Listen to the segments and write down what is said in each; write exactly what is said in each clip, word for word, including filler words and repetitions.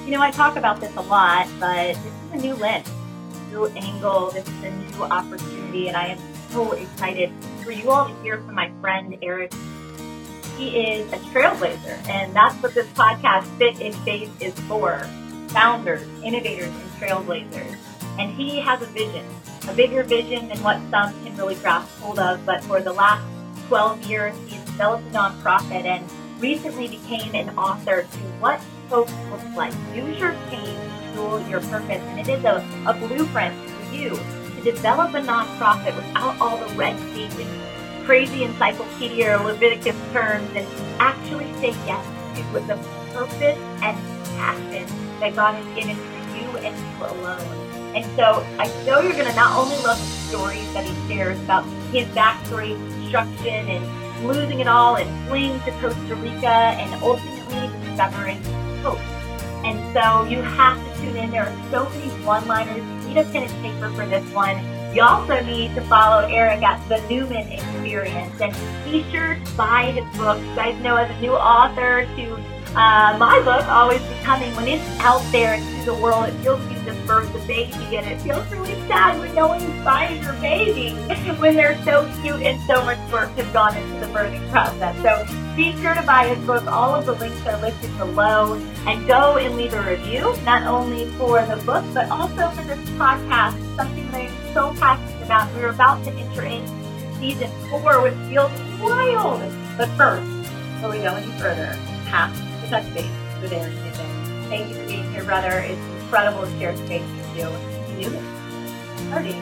You know, I talk about this a lot, but this is a new lens, a new angle. This is a new opportunity, and I am so excited for you all to hear from my friend, Eric. He is a trailblazer, and that's what this podcast, Fit in Faith, is for. Founders, innovators, and trailblazers. And he has a vision, a bigger vision than what some can really grasp hold of. But for the last twelve years, he's developed a nonprofit and recently became an author to What Hope Looks Like. Use your pain to fuel your purpose. And it is a, a blueprint for you to develop a nonprofit without all the red tape and crazy encyclopedia or Leviticus terms, and actually say yes to it with the purpose and passion that God has given for you and you alone. And so I know you're going to not only love the stories that he shares about his backstory, construction, and losing it all and fleeing to Costa Rica and ultimately discovering hope. And so you have to tune in. There are so many one-liners. You need a pen and paper for this one. You also need to follow Eric at The Newman Experience. And be sure to buy his book. You guys know, as a new author, to uh, my book, Always Becoming, when it's out there into the world, it feels like you just birthed a baby, and it feels really sad when no one finds your baby, when they're so cute and so much work has gone into the birthing process. So be sure to buy his book. All of the links are listed below. And go and leave a review, not only for the book, but also for this podcast, something that I'm so passionate about. We're about to enter into season four, which feels wild. But first, before we go any further, have to touch base with Eric Newman. Thank you for being here, brother. It's incredible to share space with you. You do it. Party.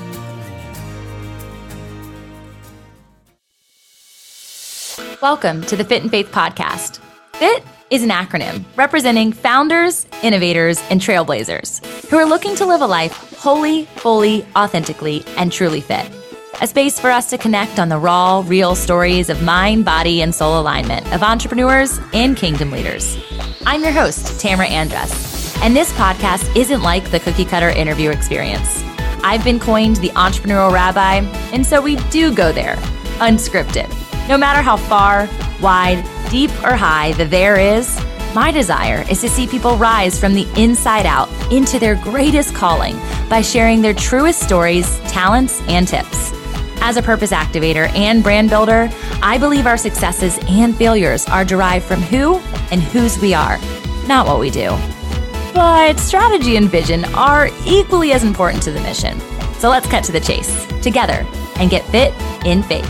Welcome to the Fit in Faith podcast. Fit is an acronym representing founders, innovators, and trailblazers who are looking to live a life wholly, fully, authentically, and truly fit. A space for us to connect on the raw, real stories of mind, body, and soul alignment of entrepreneurs and kingdom leaders. I'm your host, Tamara Andress, and this podcast isn't like the cookie-cutter interview experience. I've been coined the entrepreneurial rabbi, and so we do go there, unscripted. No matter how far, wide, deep, or high the there is, my desire is to see people rise from the inside out into their greatest calling by sharing their truest stories, talents, and tips. As a purpose activator and brand builder, I believe our successes and failures are derived from who and whose we are, not what we do. But strategy and vision are equally as important to the mission. So let's cut to the chase together and get fit in faith.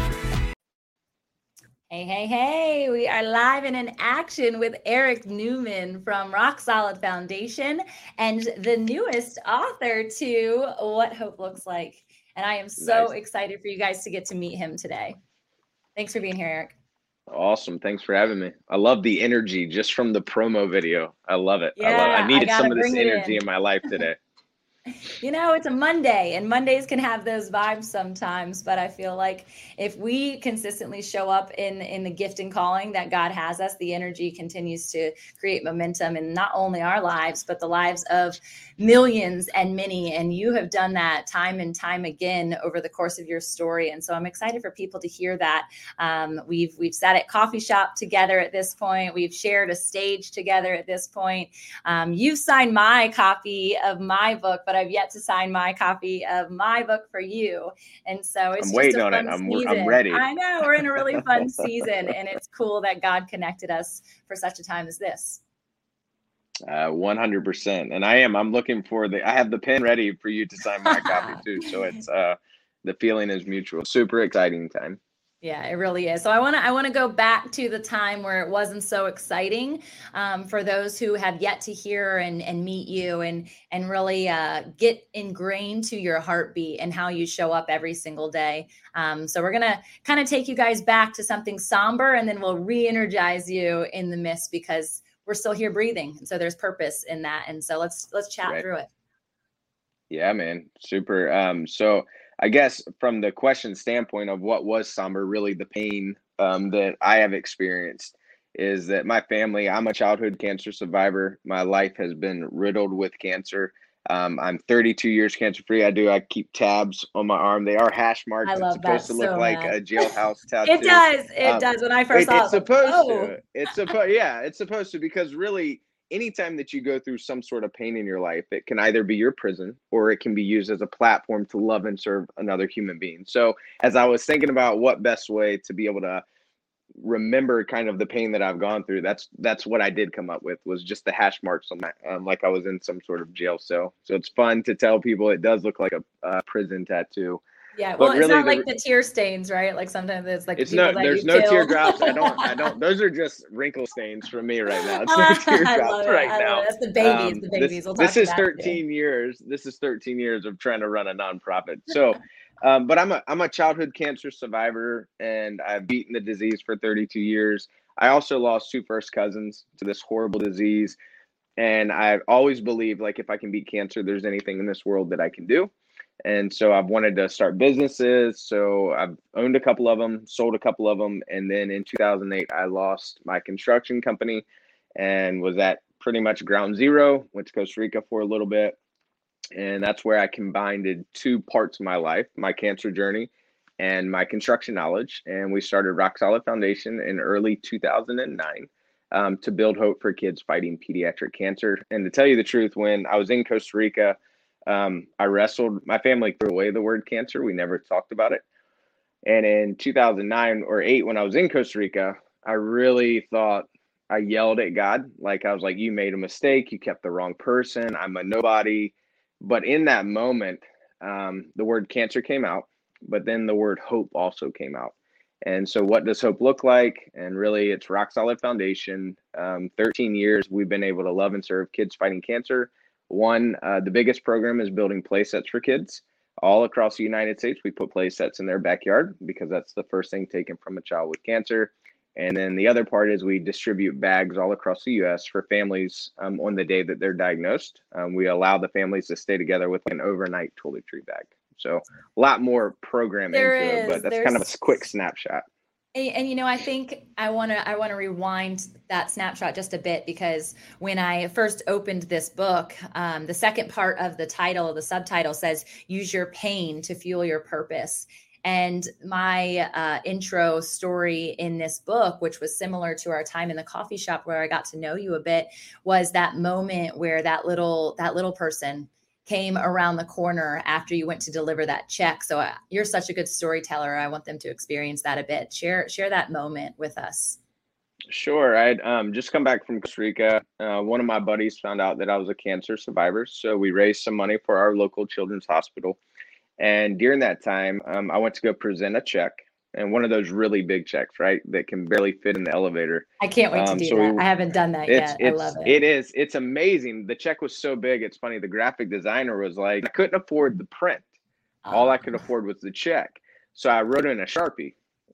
Hey, hey, hey, we are live and in action with Eric Newman from Rock Solid Foundation and the newest author to What Hope Looks Like. And I am so nice. excited for you guys to get to meet him today. Thanks for being here, Eric. Awesome. Thanks for having me. I love the energy just from the promo video. I love it. Yeah, I love it. I needed I some of this energy in. in my life today. You know, it's a Monday, and Mondays can have those vibes sometimes, but I feel like if we consistently show up in, in the gift and calling that God has us, the energy continues to create momentum in not only our lives, but the lives of millions and many. And you have done that time and time again over the course of your story. And so I'm excited for people to hear that. Um, we've, we've sat at coffee shop together at this point. We've shared a stage together at this point. Um, you've signed my copy of my book, but I've yet to sign my copy of my book for you. And so it's I'm just waiting a on fun it. I'm, season. I'm ready. I know we're in a really fun season, and it's cool that God connected us for such a time as this. Uh, one hundred percent. And I am, I'm looking for the, I have the pen ready for you to sign my copy too. So it's, uh, the feeling is mutual. Super exciting time. Yeah, it really is. So I want to I want to go back to the time where it wasn't so exciting um, for those who have yet to hear and, and meet you and and really uh, get ingrained to your heartbeat and how you show up every single day. Um, so we're going to kind of take you guys back to something somber, and then we'll re-energize you in the mist because we're still here breathing. And so there's purpose in that. And so let's let's chat Right. through it. Yeah, man. Super. Um, so I guess from the question standpoint of what was somber, really the pain um, that I have experienced is that my family, I'm a childhood cancer survivor. My life has been riddled with cancer. Um, I'm thirty-two years cancer free. I do. I keep tabs on my arm. They are hash marks. I love it's supposed that to look so like much. a jailhouse tattoo. It does. It Um, does. When I first It, saw it, it's I was like, supposed oh. to. It's supposed. Yeah, it's supposed to because really, anytime that you go through some sort of pain in your life, it can either be your prison or it can be used as a platform to love and serve another human being. So as I was thinking about what best way to be able to remember kind of the pain that I've gone through, that's that's what I did come up with, was just the hash marks on my um, like I was in some sort of jail cell. So it's fun to tell people it does look like a, a prison tattoo. Yeah, But well, it's really not the- like the tear stains, right? Like sometimes it's like It's people no, that there's you no kill. teardrops. I don't, I don't, those are just wrinkle stains from me right now. It's no I teardrops love it. right I now. love it. That's the babies, Um, the this, babies. We'll this talk is about that too. thirteen years. This is thirteen years of trying to run a nonprofit. So, um, but I'm a, I'm a childhood cancer survivor, and I've beaten the disease for thirty-two years. I also lost two first cousins to this horrible disease. And I've always believed, like, if I can beat cancer, there's anything in this world that I can do. And so I've wanted to start businesses. So I've owned a couple of them, sold a couple of them. And then in two thousand eight, I lost my construction company and was at pretty much ground zero. Went to Costa Rica for a little bit. And that's where I combined two parts of my life, my cancer journey and my construction knowledge. And we started Rock Solid Foundation in early two thousand nine um, to build hope for kids fighting pediatric cancer. And to tell you the truth, when I was in Costa Rica, um, I wrestled, my family threw away the word cancer. We never talked about it. And in two thousand nine or eight, when I was in Costa Rica, I really thought, I yelled at God. Like, I was like, you made a mistake. You kept the wrong person. I'm a nobody. But in that moment, um, the word cancer came out, but then the word hope also came out. And so what does hope look like? And really, it's Rock Solid Foundation. Um, thirteen years, we've been able to love and serve kids fighting cancer. One, uh, the biggest program is building play sets for kids. All across the United States, we put play sets in their backyard because that's the first thing taken from a child with cancer. And then the other part is we distribute bags all across the U S for families um, on the day that they're diagnosed. Um, we allow the families to stay together with an overnight toiletry bag. So a lot more program There into is. it, but that's There's- kind of a quick snapshot. And, and you know, I think I want to I want to rewind that snapshot just a bit, because when I first opened this book, um, the second part of the title, the subtitle says, "Use your pain to fuel your purpose." And my uh, intro story in this book, which was similar to our time in the coffee shop where I got to know you a bit, was that moment where that little that little person came around the corner after you went to deliver that check. So uh, you're such a good storyteller. I want them to experience that a bit. Share share that moment with us. Sure. I'd um, just come back from Costa Rica. Uh, one of my buddies found out that I was a cancer survivor. So we raised some money for our local children's hospital. And during that time, um, I went to go present a check, and one of those really big checks, right, that can barely fit in the elevator. I can't wait Um, to do so that. we- I haven't done that It's, yet. it's, I love it. it is, it's amazing. The check was so big. It's funny. The graphic designer was like, I couldn't afford the print. All I could afford was the check. So I wrote in a Sharpie,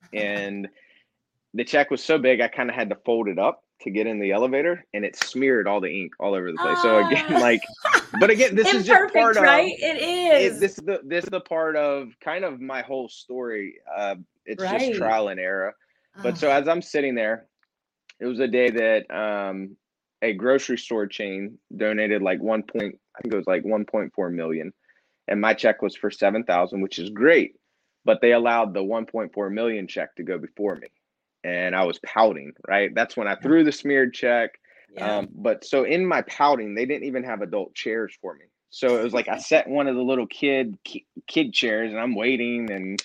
and the check was so big, I kind of had to fold it up to get in the elevator, and it smeared all the ink all over the place. So again, Ah. like, but again, this is just Imperfect, part of, right? It is. it, this is the this is the part of kind of my whole story. Uh, it's Right. just trial and error. But Oh, so as I'm sitting there, it was a day that um, a grocery store chain donated like one point, I think it was like one point four million, and my check was for seven thousand, which is great. But they allowed the one point four million check to go before me, and I was pouting. Right, that's when I threw the smeared check. yeah. Um, but so in my pouting, they didn't even have adult chairs for me. So it was like I sat in one of the little kid kid chairs, and I'm waiting. And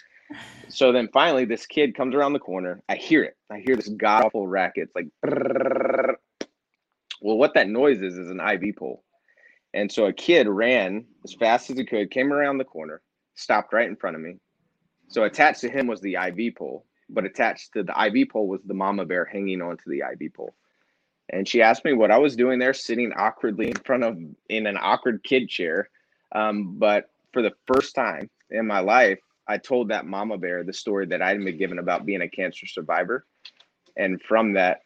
so then finally, this kid comes around the corner. I hear it. I hear this god awful racket. It's like, brrrr. Well, what that noise is is an I V pole. And so a kid ran as fast as he could, came around the corner, stopped right in front of me. So attached to him was the I V pole, but attached to the I V pole was the mama bear hanging onto the I V pole. And she asked me what I was doing there, sitting awkwardly in front of, in an awkward kid chair. Um, but for the first time in my life, I told that mama bear the story that I'd been given about being a cancer survivor. And from that,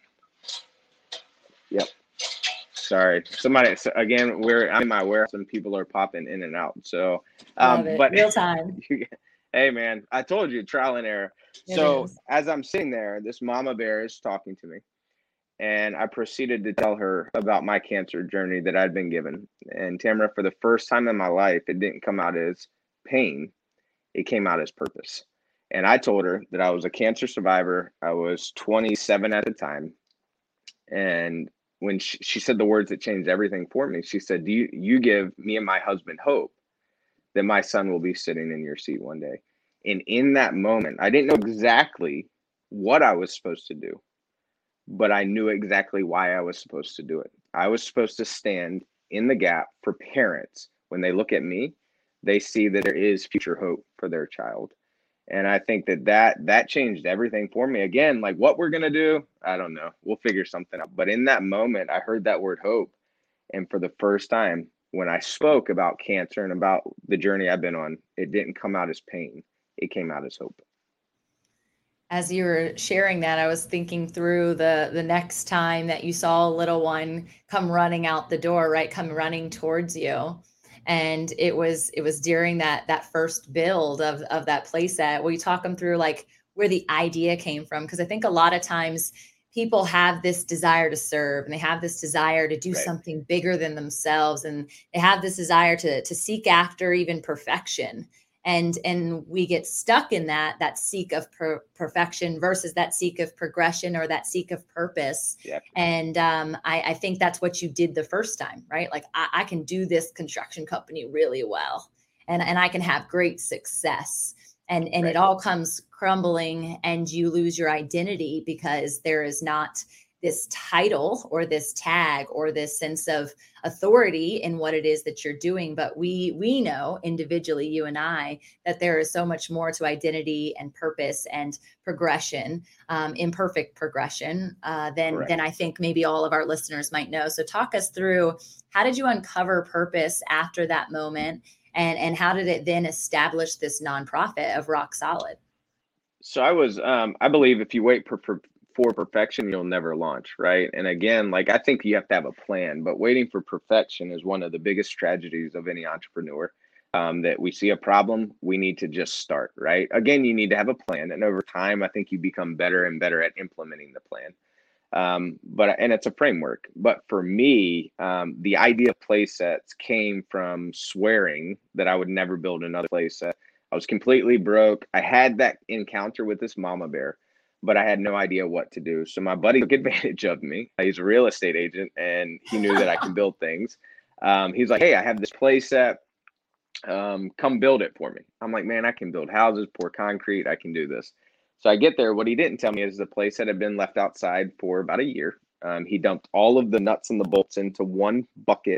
yep. Sorry, somebody, so again, we're, I'm in my warehouse and people are popping in and out. So, um, Love it. but Real time. hey man, I told you, trial and error. It So is. as I'm sitting there, this mama bear is talking to me. And I proceeded to tell her about my cancer journey that I'd been given. And Tamara, for the first time in my life, it didn't come out as pain. It came out as purpose. And I told her that I was a cancer survivor. I was twenty-seven at the time. And when she, she said the words that changed everything for me. She said, do you, you give me and my husband hope that my son will be sitting in your seat one day. And in that moment, I didn't know exactly what I was supposed to do, but I knew exactly why I was supposed to do it. I was supposed to stand in the gap for parents. When they look at me, they see that there is future hope for their child. And I think that that, that changed everything for me. Again, like what we're going to do, I don't know. We'll figure something out. But in that moment, I heard that word hope. And for the first time, when I spoke about cancer and about the journey I've been on, it didn't come out as pain. It came out as hope. As you were sharing that, I was thinking through the the next time that you saw a little one come running out the door, right? Come running towards you. And it was it was during that that first build of of that playset. Will you talk them through like where the idea came from? Because I think a lot of times people have this desire to serve, and they have this desire to do Right. something bigger than themselves, and they have this desire to to seek after even perfection. And and we get stuck in that that seek of per- perfection versus that seek of progression or that seek of purpose. Yeah. And um, I, I think that's what you did the first time, right? Like I, I can do this construction company really well, and and I can have great success. And and Right. it all comes crumbling, and you lose your identity because there is not this title or this tag or this sense of authority in what it is that you're doing. But we we know individually, you and I, that there is so much more to identity and purpose and progression, um, imperfect progression, uh, than Correct. than I think maybe all of our listeners might know. So talk us through, how did you uncover purpose after that moment? And, and how did it then establish this nonprofit of Rock Solid? So I was, um, I believe if you wait for, for for perfection, you'll never launch, right? And again, like I think you have to have a plan, but waiting for perfection is one of the biggest tragedies of any entrepreneur. Um, that we see a problem, we need to just start, right? Again, you need to have a plan, and over time, I think you become better and better at implementing the plan. Um, but and it's a framework. But for me, um, the idea of play sets came from swearing that I would never build another play set. I was completely broke. I had that encounter with this mama bear, but I had no idea what to do. So my buddy took advantage of me. He's a real estate agent, and he knew that I can build things. Um, he's like, hey, I have this play set. Um, come build it for me. I'm like, man, I can build houses, pour concrete. I can do this. So I get there. What he didn't tell me is the place that had been left outside for about a year. Um, he dumped all of the nuts and the bolts into one bucket.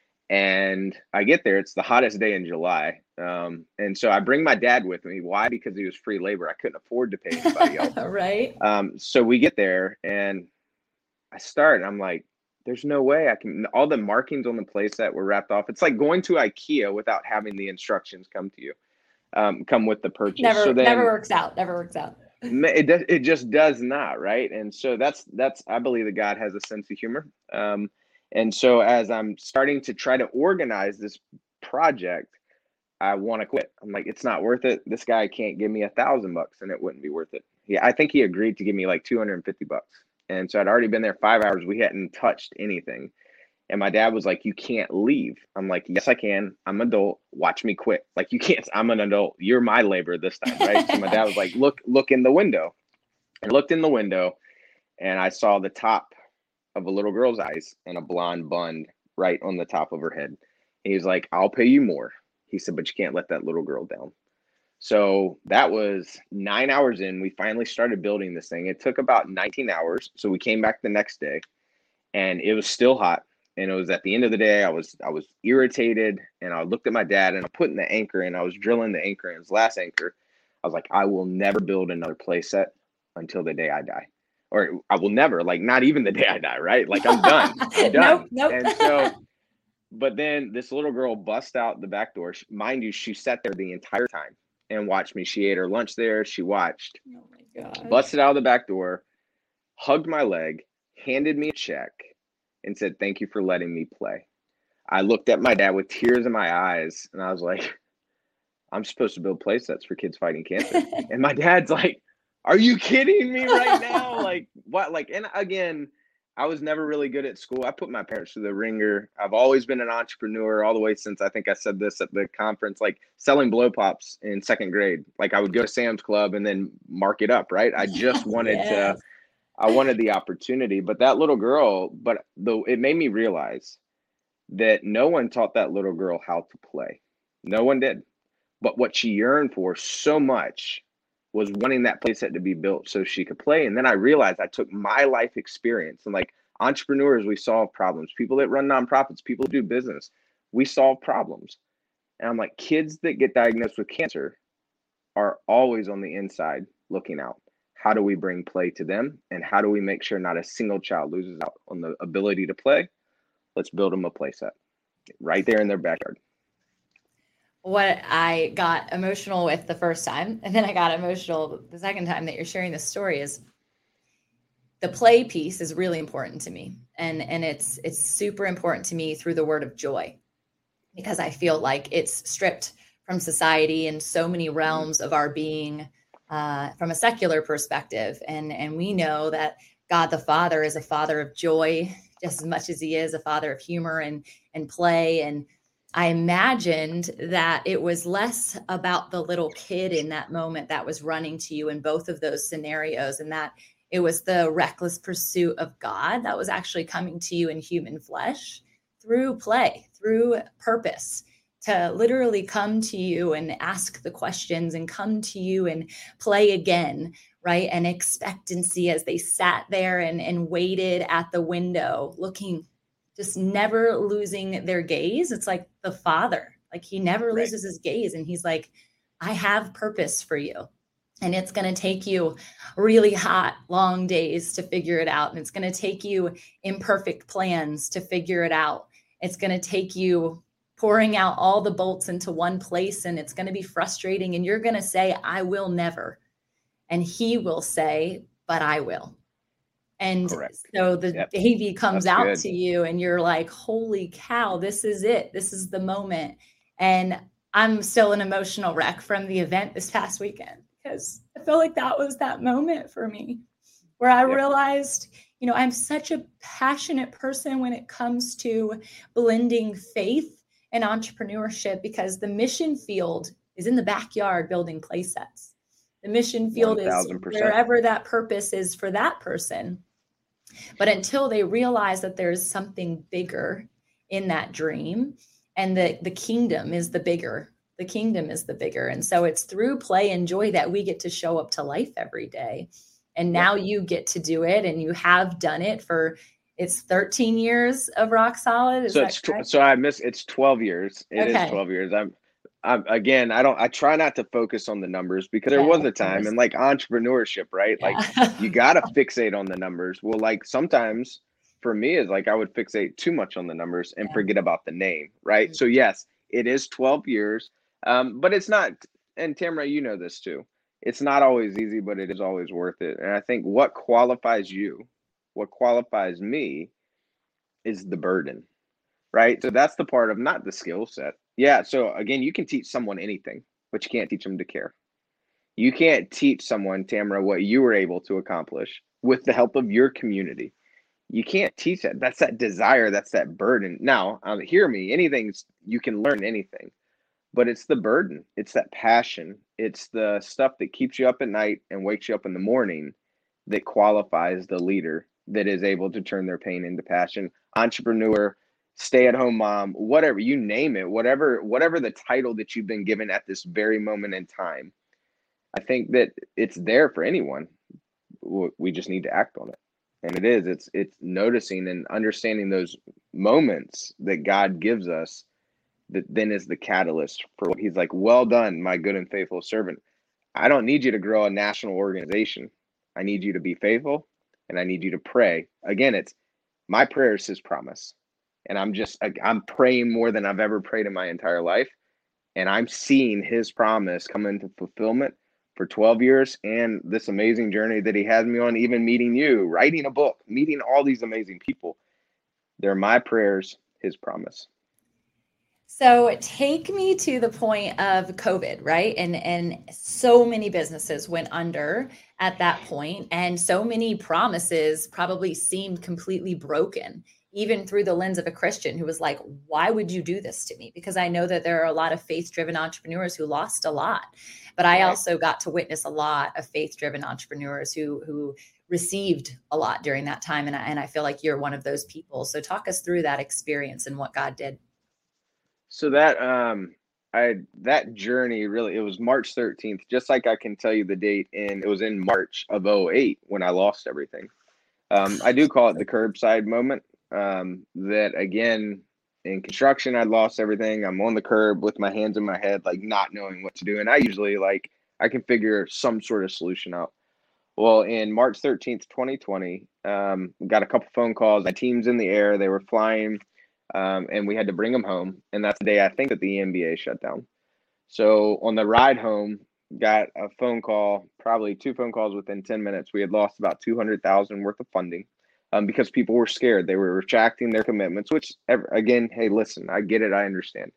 And I get there. It's the hottest day in July. Um, and so I bring my dad with me. Why? Because he was free labor. I couldn't afford to pay anybody else. Right. Um, so we get there and I start, and I'm like, there's no way I can, all the markings on the playset were wrapped off. It's like going to IKEA without having the instructions come to you, um, come with the purchase. Never, so then, never works out. Never works out. It does, it just does not. Right. And so that's, that's, I believe that God has a sense of humor. Um, and so as I'm starting to try to organize this project, I want to quit. I'm like, it's not worth it. This guy can't give me a thousand bucks and it wouldn't be worth it. Yeah. I think he agreed to give me like two hundred fifty bucks. And so I'd already been there five hours. We hadn't touched anything. And my dad was like, you can't leave. I'm like, yes, I can. I'm an adult. Watch me quit. Like, you can't. I'm an adult. You're my labor this time, right? So my dad was like, look, look in the window. I looked in the window and I saw the top of a little girl's eyes and a blonde bun right on the top of her head. And he's like, I'll pay you more. He said, but you can't let that little girl down. So that was nine hours in. We finally started building this thing. It took about nineteen hours. So we came back the next day and it was still hot. And it was at the end of the day, I was I was irritated, and I looked at my dad and I'm putting the anchor in. I was drilling the anchor in, his last anchor. I was like, I will never build another play set until the day I die. Or I will never, like, not even the day I die, right? Like, I'm done. I'm done. Nope, nope. And so, but then this little girl bust out the back door. Mind you, she sat there the entire time and watched me. She ate her lunch there. She watched, Oh my God. busted out of the back door, hugged my leg, handed me a check, and said, thank you for letting me play. I looked at my dad with tears in my eyes, and I was like, I'm supposed to build play sets for kids fighting cancer. And my dad's like, are you kidding me right now? Like, what? Like, and again, I was never really good at school. I put my parents through the ringer. I've always been an entrepreneur all the way since, I think I said this at the conference, like selling blow pops in second grade. Like, I would go to Sam's Club and then mark it up, right? I just wanted Yes. to, I wanted the opportunity, but that little girl, but though it made me realize that no one taught that little girl how to play. No one did. But what she yearned for so much was wanting that playset to be built so she could play. And then I realized I took my life experience and like entrepreneurs, we solve problems. People that run nonprofits, people that do business, we solve problems. And I'm like, kids that get diagnosed with cancer are always on the inside looking out. How do we bring play to them? And how do we make sure not a single child loses out on the ability to play? Let's build them a playset right there in their backyard. What I got emotional with the first time, and then I got emotional the second time that you're sharing this story, is the play piece is really important to me. And, and it's, it's super important to me through the word of joy, because I feel like it's stripped from society and so many realms of our being uh, from a secular perspective. And, and we know that God the Father is a father of joy just as much as he is a father of humor and, and play. And I imagined that it was less about the little kid in that moment that was running to you in both of those scenarios, and that it was the reckless pursuit of God that was actually coming to you in human flesh through play, through purpose, to literally come to you and ask the questions and come to you and play again, right? And expectancy as they sat there and, and waited at the window, looking, just never losing their gaze. It's like the Father, like he never Right. loses his gaze. And he's like, I have purpose for you. And it's going to take you really hot, long days to figure it out. And it's going to take you imperfect plans to figure it out. It's going to take you pouring out all the bolts into one place. And it's going to be frustrating. And you're going to say, I will never. And he will say, but I will. And Correct. so the Yep. baby comes That's out good. to you and you're like, holy cow, this is it. This is the moment. And I'm still an emotional wreck from the event this past weekend, because I feel like that was that moment for me where I Yep. realized, you know, I'm such a passionate person when it comes to blending faith and entrepreneurship, because the mission field is in the backyard building play sets. The mission field is one thousand percent. wherever that purpose is for that person. But until they realize that there's something bigger in that dream, and the, the kingdom is the bigger, the kingdom is the bigger. And so it's through play and joy that we get to show up to life every day. And now Yep. you get to do it, and you have done it for, it's thirteen years of Rock Solid. Is So that it's tw- correct? so I miss it's twelve years. It Okay. is twelve years. I'm I'm again, I don't I try not to focus on the numbers, because there Yeah, was a of time course. in like entrepreneurship, right? Like Yeah. you gotta fixate on the numbers. Well, like sometimes for me is like I would fixate too much on the numbers and Yeah. forget about the name, right? Mhm. So yes, it is twelve years. Um, but it's not, and Tamara, you know this too. It's not always easy, but it is always worth it. And I think what qualifies you, what qualifies me is the burden, right? So that's the part of not the skill set. Yeah. So again, you can teach someone anything, but you can't teach them to care. You can't teach someone, Tamara, what you were able to accomplish with the help of your community. You can't teach that. That's that desire. That's that burden. Now, um, hear me. Anything's, you can learn anything, but it's the burden. It's that passion. It's the stuff that keeps you up at night and wakes you up in the morning that qualifies the leader that is able to turn their pain into passion. Entrepreneur, stay-at-home mom, whatever, you name it, whatever, whatever the title that you've been given at this very moment in time. I think that it's there for anyone. W- We just need to act on it. And it is, it's it's noticing and understanding those moments that God gives us that then is the catalyst for what he's like, well done, my good and faithful servant. I don't need you to grow a national organization. I need you to be faithful, and I need you to pray. Again, it's my prayer is his promise. And I'm just, I- I'm praying more than I've ever prayed in my entire life. And I'm seeing his promise come into fulfillment for twelve years and this amazing journey that he has me on, even meeting you, writing a book, meeting all these amazing people. They're my prayers, his promise. So take me to the point of COVID, right? And and so many businesses went under at that point, and so many promises probably seemed completely broken, even through the lens of a Christian who was like, why would you do this to me? Because I know that there are a lot of faith-driven entrepreneurs who lost a lot, but I Right. also got to witness a lot of faith-driven entrepreneurs who who received a lot during that time. And I, and I feel like you're one of those people. So talk us through that experience and what God did. So that um I that journey really, it was March thirteenth, just like I can tell you the date, and it was in March of oh eight when I lost everything. Um, I do call it the curbside moment. Um, that again, in construction, I lost everything. I'm on the curb with my hands in my head, like not knowing what to do. And I usually like I can figure some sort of solution out. Well, in March thirteenth, twenty twenty, um, got a couple phone calls. My team's in the air. They were flying, um, and we had to bring them home. And that's the day I think that the N B A shut down. So on the ride home, got a phone call, probably two phone calls within ten minutes. We had lost about two hundred thousand worth of funding um, because people were scared. They were retracting their commitments, which again, hey, listen, I get it. I understand.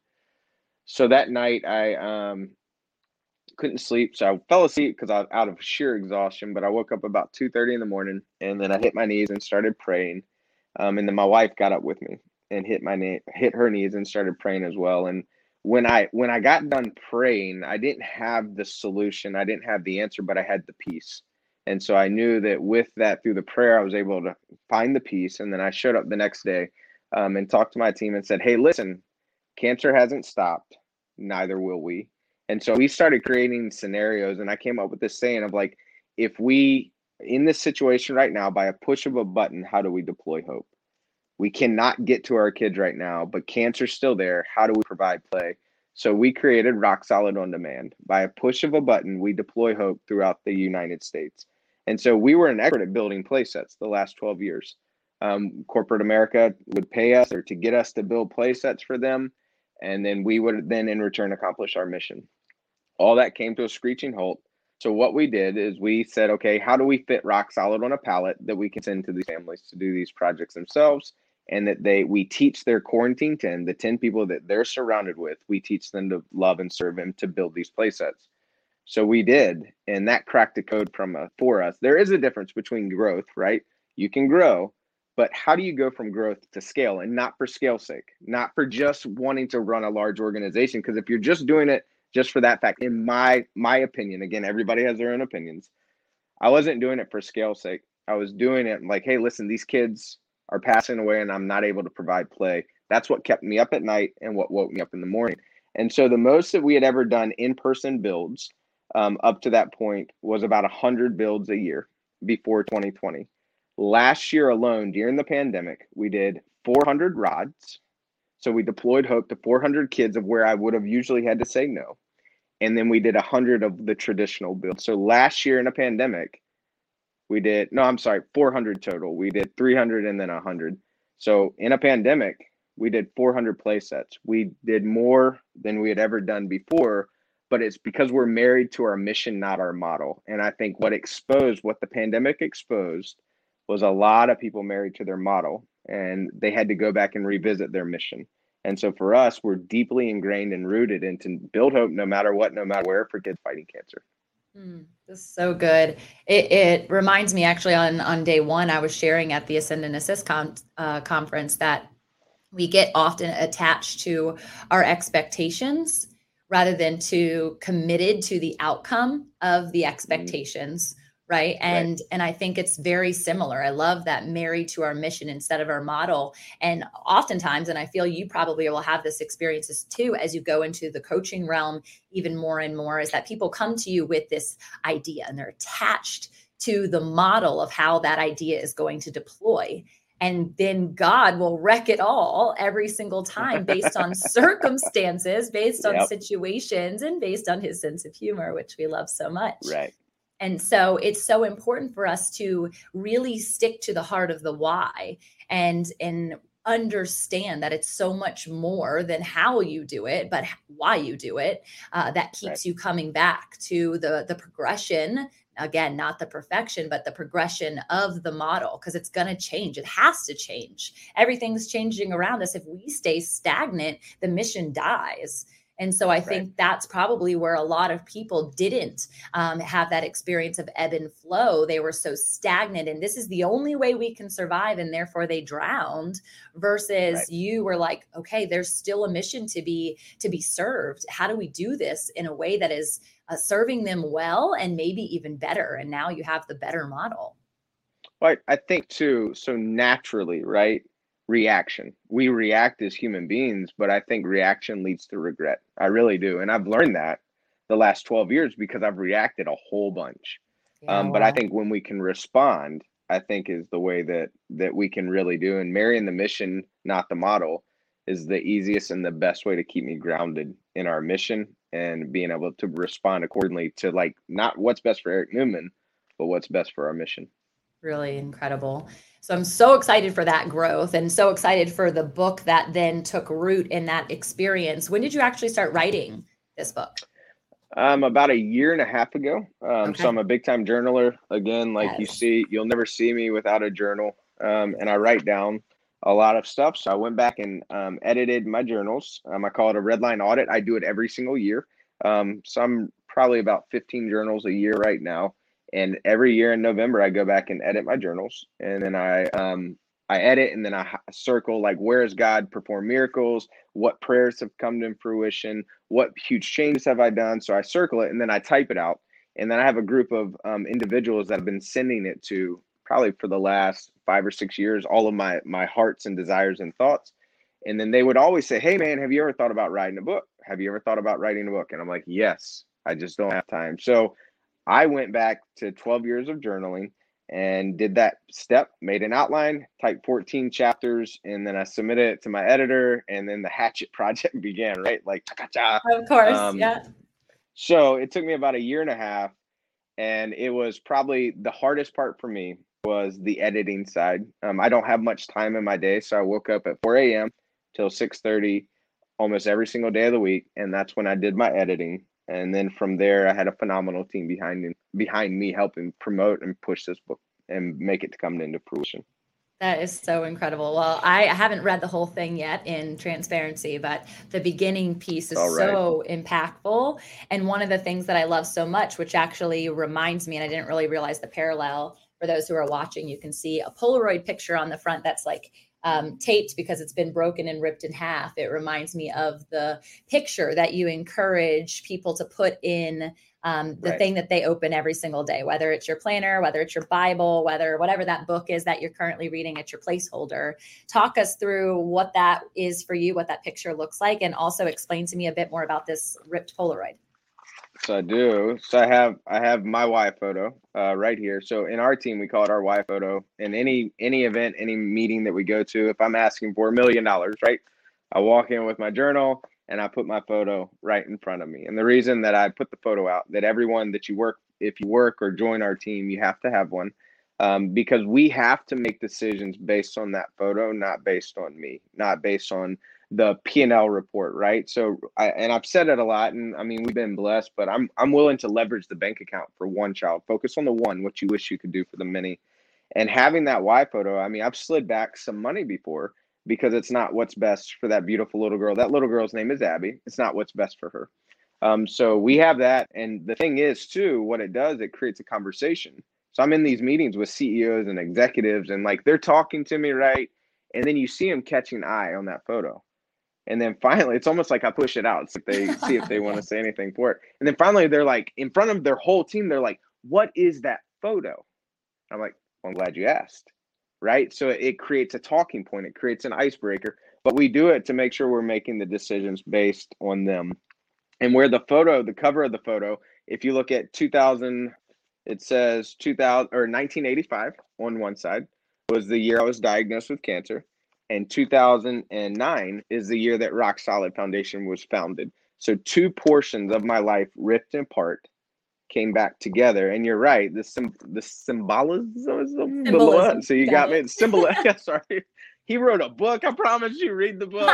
So that night I um, couldn't sleep. So I fell asleep because I was out of sheer exhaustion, but I woke up about two thirty in the morning, and then I hit my knees and started praying. Um, and then my wife got up with me and hit my knee, hit her knees and started praying as well. And when I when I got done praying, I didn't have the solution, I didn't have the answer, but I had the peace. And so I knew that with that, through the prayer, I was able to find the peace. And then I showed up the next day um, and talked to my team and said, hey, listen, cancer hasn't stopped, neither will we. And so we started creating scenarios, and I came up with this saying of like, if we, in this situation right now, by a push of a button, how do we deploy hope? We cannot get to our kids right now, but cancer's still there. How do we provide play? So we created Rock Solid On Demand. By a push of a button, we deploy hope throughout the United States. And so we were an expert at building play sets the last twelve years. Um, corporate America would pay us or to get us to build play sets for them. And then we would then in return accomplish our mission. All that came to a screeching halt. So what we did is we said, okay, how do we fit Rock Solid on a pallet that we can send to these families to do these projects themselves? And that they we teach their quarantine ten, the ten people that they're surrounded with, we teach them to love and serve Him to build these play sets. So we did, and that cracked the code from uh, for us. There is a difference between growth, right? You can grow, but how do you go from growth to scale, and not for scale's sake, not for just wanting to run a large organization? Because if you're just doing it just for that fact, in my my opinion, again, everybody has their own opinions. I wasn't doing it for scale's sake. I was doing it like, hey, listen, these kids are passing away and I'm not able to provide play. That's what kept me up at night and what woke me up in the morning. And so the most that we had ever done in-person builds um, up to that point was about one hundred builds a year before twenty twenty. Last year alone, during the pandemic, we did four hundred rods. So we deployed hope to four hundred kids of where I would have usually had to say no. And then we did one hundred of the traditional builds. So last year in a pandemic, we did, no, I'm sorry, four hundred total. We did three hundred and then one hundred. So in a pandemic, we did four hundred play sets. We did more than we had ever done before, but it's because we're married to our mission, not our model. And I think what exposed, what the pandemic exposed was a lot of people married to their model, and they had to go back and revisit their mission. And so for us, we're deeply ingrained and rooted into build hope no matter what, no matter where, for kids fighting cancer. Mm, this is so good. It, it reminds me actually on, on day one, I was sharing at the Ascend and Assist con, uh, conference that we get often attached to our expectations rather than to committed to the outcome of the expectations. Mm. Right. And, right. and I think it's very similar. I love that, married to our mission instead of our model. And oftentimes, and I feel you probably will have this experiences too, as you go into the coaching realm even more and more, is that people come to you with this idea and they're attached to the model of how that idea is going to deploy. And then God will wreck it all every single time based on circumstances, based on yep. situations, and based on His sense of humor, which we love so much. Right. And so it's so important for us to really stick to the heart of the why and, and understand that it's so much more than how you do it, but why you do it. Uh, that keeps right. you coming back to the, the progression. Again, not the perfection, but the progression of the model, because it's going to change. It has to change. Everything's changing around us. If we stay stagnant, the mission dies. And so I right. think that's probably where a lot of people didn't um, have that experience of ebb and flow. They were so stagnant, and this is the only way we can survive, and therefore they drowned, versus right. you were like, okay, there's still a mission to be to be served. How do we do this in a way that is uh, serving them well and maybe even better? And now you have the better model. Well, I, I think too, so naturally, right? Reaction. We react as human beings, but I think reaction leads to regret. I really do. And I've learned that the last twelve years because I've reacted a whole bunch. Yeah, Um, but I wow. think when we can respond, I think is the way that that we can really do. And marrying the mission, not the model, is the easiest and the best way to keep me grounded in our mission and being able to respond accordingly to like not what's best for Eric Newman, but what's best for our mission. Really incredible. So I'm so excited for that growth and so excited for the book that then took root in that experience. When did you actually start writing this book? Um, about a year and a half ago. Um, so Okay. I'm a big time journaler. Again, like you Yes. see, you'll never see me without a journal. Um, and I write down a lot of stuff. So I went back and um, edited my journals. Um, I call it a red line audit. I do it every single year. Um, so I'm probably about fifteen journals a year right now. And every year in November, I go back and edit my journals. And then I um, I edit and then I circle like where has God performed miracles? What prayers have come to fruition? What huge changes have I done? So I circle it and then I type it out. And then I have a group of um, individuals that have been sending it to probably for the last five or six years, all of my my hearts and desires and thoughts. And then they would always say, "Hey man, have you ever thought about writing a book? Have you ever thought about writing a book?" And I'm like, "Yes, I just don't have time." So I went back to twelve years of journaling and did that step, made an outline, typed fourteen chapters, and then I submitted it to my editor, and then the Hatchet project began, right? Like, cha-cha-cha. Of course. Um, Yeah. so it took me about a year and a half, and it was probably the hardest part for me was the editing side. Um, I don't have much time in my day, so I woke up at four a m till six thirty almost every single day of the week, and that's when I did my editing. And then from there, I had a phenomenal team behind me, behind me helping promote and push this book and make it to come into fruition. That is so incredible. Well, I haven't read the whole thing yet in transparency, but the beginning piece is All right. so impactful. And one of the things that I love so much, which actually reminds me, and I didn't really realize the parallel for those who are watching, you can see a Polaroid picture on the front that's like um, taped because it's been broken and ripped in half. It reminds me of the picture that you encourage people to put in um, the Right. thing that they open every single day, whether it's your planner, whether it's your Bible, whether whatever that book is that you're currently reading at your placeholder. Talk us through what that is for you, what that picture looks like, and also explain to me a bit more about this ripped Polaroid. So I do. So I have I have my Y photo uh, right here. So in our team, we call it our Y photo. In any any event, any meeting that we go to, if I'm asking for a million dollars, right, I walk in with my journal and I put my photo right in front of me. And the reason that I put the photo out, that everyone that you work, if you work or join our team, you have to have one, um, because we have to make decisions based on that photo, not based on me, not based on the P and L report, right? So, I, and I've said it a lot, and I mean, we've been blessed, but I'm I'm willing to leverage the bank account for one child. Focus on the one, what you wish you could do for the many. And having that Y photo, I mean, I've slid back some money before because it's not what's best for that beautiful little girl. That little girl's name is Abby. It's not what's best for her. Um, so we have that. And the thing is, too, what it does, it creates a conversation. So I'm in these meetings with C E Os and executives, and like they're talking to me, right? And then you see them catching eye on that photo. And then finally, it's almost like I push it out. So they see if they want to say anything for it. And then finally, they're like, in front of their whole team, they're like, "What is that photo?" I'm like, well, "I'm glad you asked." Right? So it creates a talking point. It creates an icebreaker. But we do it to make sure we're making the decisions based on them. And where the photo, the cover of the photo, if you look at two thousand, it says two thousand or nineteen eighty-five on one side was the year I was diagnosed with cancer. And two thousand nine is the year that Rock Solid Foundation was founded. So two portions of my life ripped apart came back together. And you're right, the sim- the symbolism, Symbolism. so you Got got it. me. Symbol. Sorry, he wrote a book. I promise you, read the book.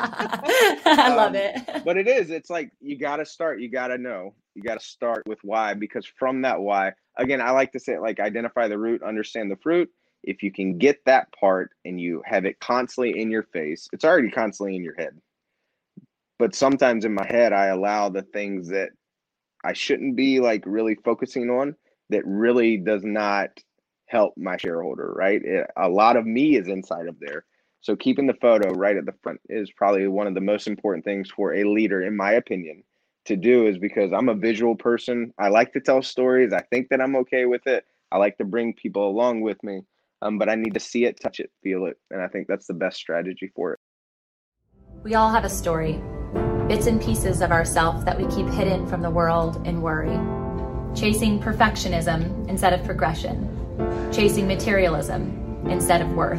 I love Um, it. But it is. It's like you got to start. You got to know. You got to start with why, because from that why, again, I like to say it like identify the root, understand the fruit. If you can get that part and you have it constantly in your face, it's already constantly in your head. But sometimes in my head, I allow the things that I shouldn't be like really focusing on that really does not help my shareholder, right? It, a lot of me is inside of there. So keeping the photo right at the front is probably one of the most important things for a leader, in my opinion, to do, is because I'm a visual person. I like to tell stories. I think that I'm okay with it. I like to bring people along with me. Um, but I need to see it, touch it, feel it. And I think that's the best strategy for it. We all have a story, bits and pieces of ourself that we keep hidden from the world in worry. Chasing perfectionism instead of progression. Chasing materialism instead of worth.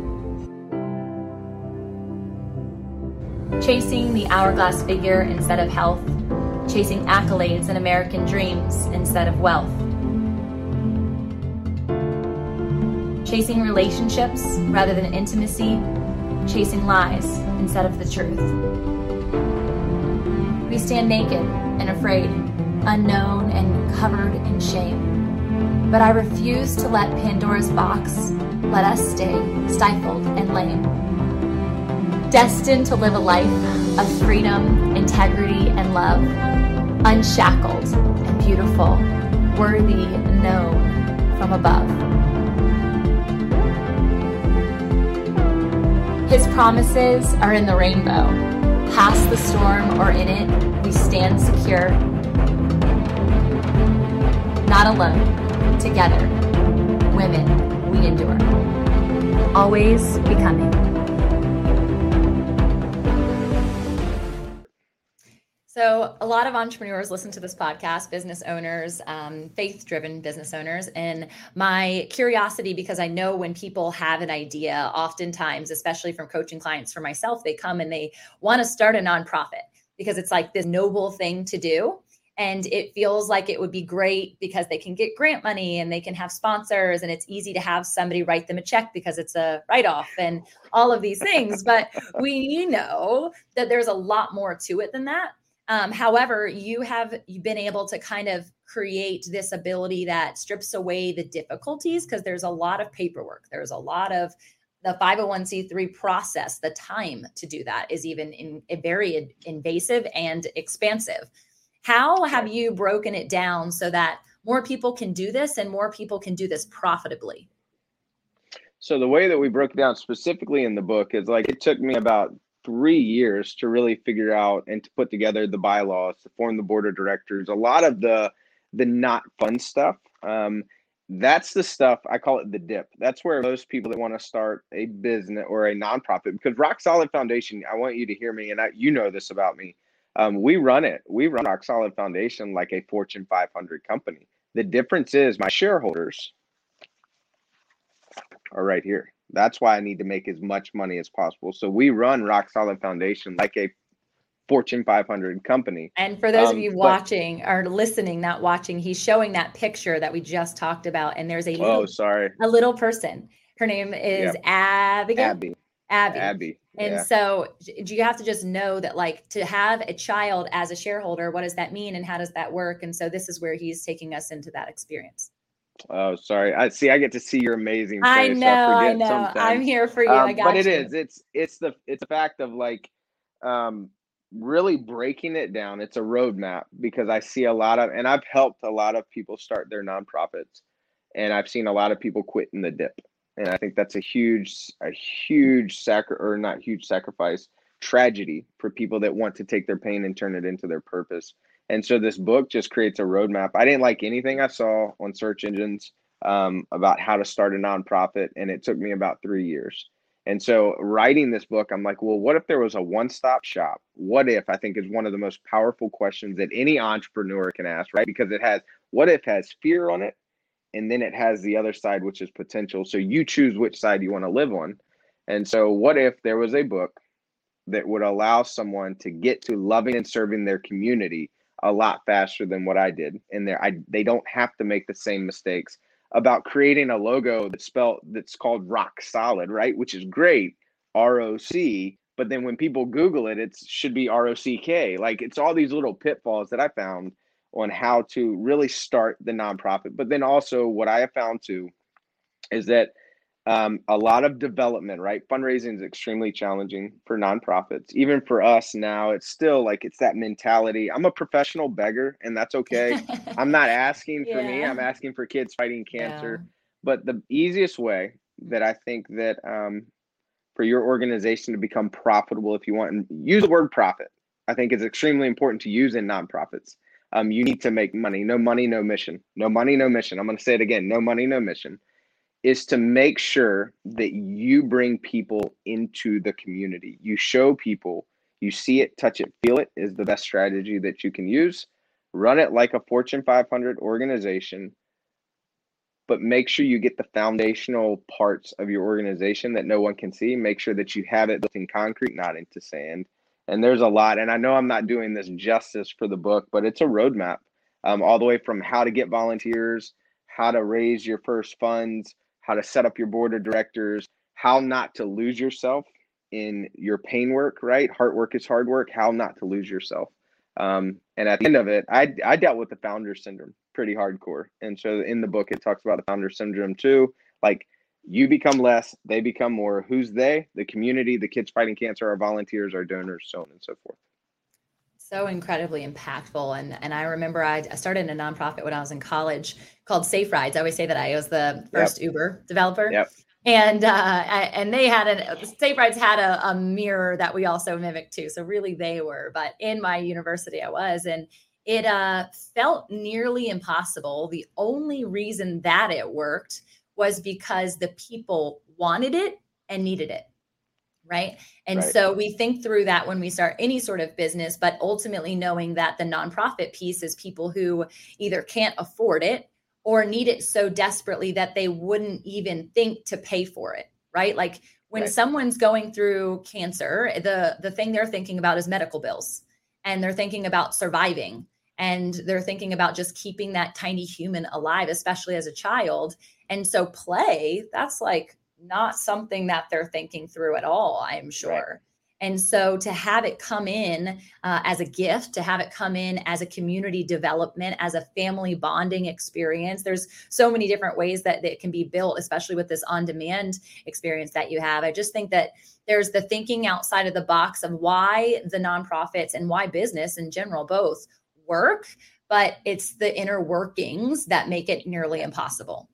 Chasing the hourglass figure instead of health. Chasing accolades and American dreams instead of wealth. Chasing relationships rather than intimacy. Chasing lies instead of the truth. We stand naked and afraid, unknown and covered in shame. But I refuse to let Pandora's box let us stay stifled and lame. Destined to live a life of freedom, integrity, and love. Unshackled and beautiful, worthy, known from above. His promises are in the rainbow. Past the storm or in it, we stand secure. Not alone, together, women, we endure. Always becoming. So a lot of entrepreneurs listen to this podcast, business owners, um, faith-driven business owners. And my curiosity, because I know when people have an idea, oftentimes, especially from coaching clients for myself, they come and they want to start a nonprofit because it's like this noble thing to do. And it feels like it would be great because they can get grant money and they can have sponsors and it's easy to have somebody write them a check because it's a write-off and all of these things. But we know that there's a lot more to it than that. Um, however, you have you've been able to kind of create this ability that strips away the difficulties because there's a lot of paperwork. There's a lot of the five oh one c three process. The time to do that is even in, in very invasive and expansive. How have you broken it down so that more people can do this and more people can do this profitably? So the way that we broke it down specifically in the book is like it took me about three years to really figure out and to put together the bylaws, to form the board of directors, a lot of the the not fun stuff. Um, that's the stuff, I call it the dip. That's where most people that want to start a business or a nonprofit, because Rock Solid Foundation, I want you to hear me, and I, you know this about me. Um, we run it. We run Rock Solid Foundation like a Fortune five hundred company. The difference is my shareholders are right here. That's why I need to make as much money as possible. So we run Rock Solid Foundation like a Fortune five hundred company. And for those um, of you but, watching or listening, not watching, he's showing that picture that we just talked about. And there's a, oh, little, sorry. a little person. Her name is Yep. Abigail. Abby. Abby. Abby. And yeah. so do you have to just know that, like, to have a child as a shareholder, what does that mean and how does that work? And so this is where he's taking us into that experience. Oh, sorry. I see. I get to see your amazing face. I know. I, I know. Sometimes. I'm here for you. Um, I got but you. it is. It's it's the it's a fact of like um, really breaking it down. It's a roadmap because I see a lot of, and I've helped a lot of people start their nonprofits, and I've seen a lot of people quit in the dip. And I think that's a huge, a huge sacri- or not huge sacrifice, tragedy for people that want to take their pain and turn it into their purpose. And so this book just creates a roadmap. I didn't like anything I saw on search engines um, about how to start a nonprofit, and it took me about three years. And so writing this book, I'm like, well, what if there was a one-stop shop? What if, I think, is one of the most powerful questions that any entrepreneur can ask, right? Because it has, what if has fear on it, and then it has the other side, which is potential. So you choose which side you want to live on. And so what if there was a book that would allow someone to get to loving and serving their community a lot faster than what I did? And there, I they don't have to make the same mistakes about creating a logo that's spelled that's called Rock Solid, right? Which is great, R O C. But then when people Google it, it should be R O C K. Like, it's all these little pitfalls that I found on how to really start the nonprofit. But then also what I have found too is that Um, a lot of development, right? Fundraising is extremely challenging for nonprofits. Even for us now, it's still like, it's that mentality. I'm a professional beggar, and that's okay. I'm not asking for Yeah. me. I'm asking for kids fighting cancer. Yeah. But the easiest way that I think that um, for your organization to become profitable, if you want, and use the word profit, I think is extremely important to use in nonprofits. Um, you need to make money. No money, no mission. No money, no mission. I'm going to say it again. No money, no mission. is to make sure that you bring people into the community. You show people, you see it, touch it, feel it is the best strategy that you can use. Run it like a Fortune five hundred organization, but make sure you get the foundational parts of your organization that no one can see. Make sure that you have it built in concrete, not into sand. And there's a lot, and I know I'm not doing this justice for the book, but it's a roadmap, um, all the way from how to get volunteers, how to raise your first funds, how to set up your board of directors, how not to lose yourself in your pain work, right? Hard work is hard work, how not to lose yourself. Um, and at the end of it, I, I dealt with the founder syndrome pretty hardcore. And so in the book, it talks about the founder syndrome too. Like, you become less, they become more. Who's they? The community, the kids fighting cancer, our volunteers, our donors, so on and so forth. So incredibly impactful. And and I remember I, I started a nonprofit when I was in college called Safe Rides. I always say that I was the first yep. Uber developer. Yep. And uh, and they had an Safe Rides had a, a mirror that we also mimicked too. So really they were, but in my university I was, and it uh, felt nearly impossible. The only reason that it worked was because the people wanted it and needed it. Right. And right. so we think through that when we start any sort of business, but ultimately knowing that the nonprofit piece is people who either can't afford it or need it so desperately that they wouldn't even think to pay for it. Right. Like when right. someone's going through cancer, the, the thing they're thinking about is medical bills, and they're thinking about surviving, and they're thinking about just keeping that tiny human alive, especially as a child. And so play, that's like not something that they're thinking through at all, I'm sure. Right. And so to have it come in uh, as a gift, to have it come in as a community development, as a family bonding experience, there's so many different ways that, that it can be built, especially with this on-demand experience that you have. I just think that there's the thinking outside of the box of why the nonprofits and why business in general both work, but it's the inner workings that make it nearly impossible.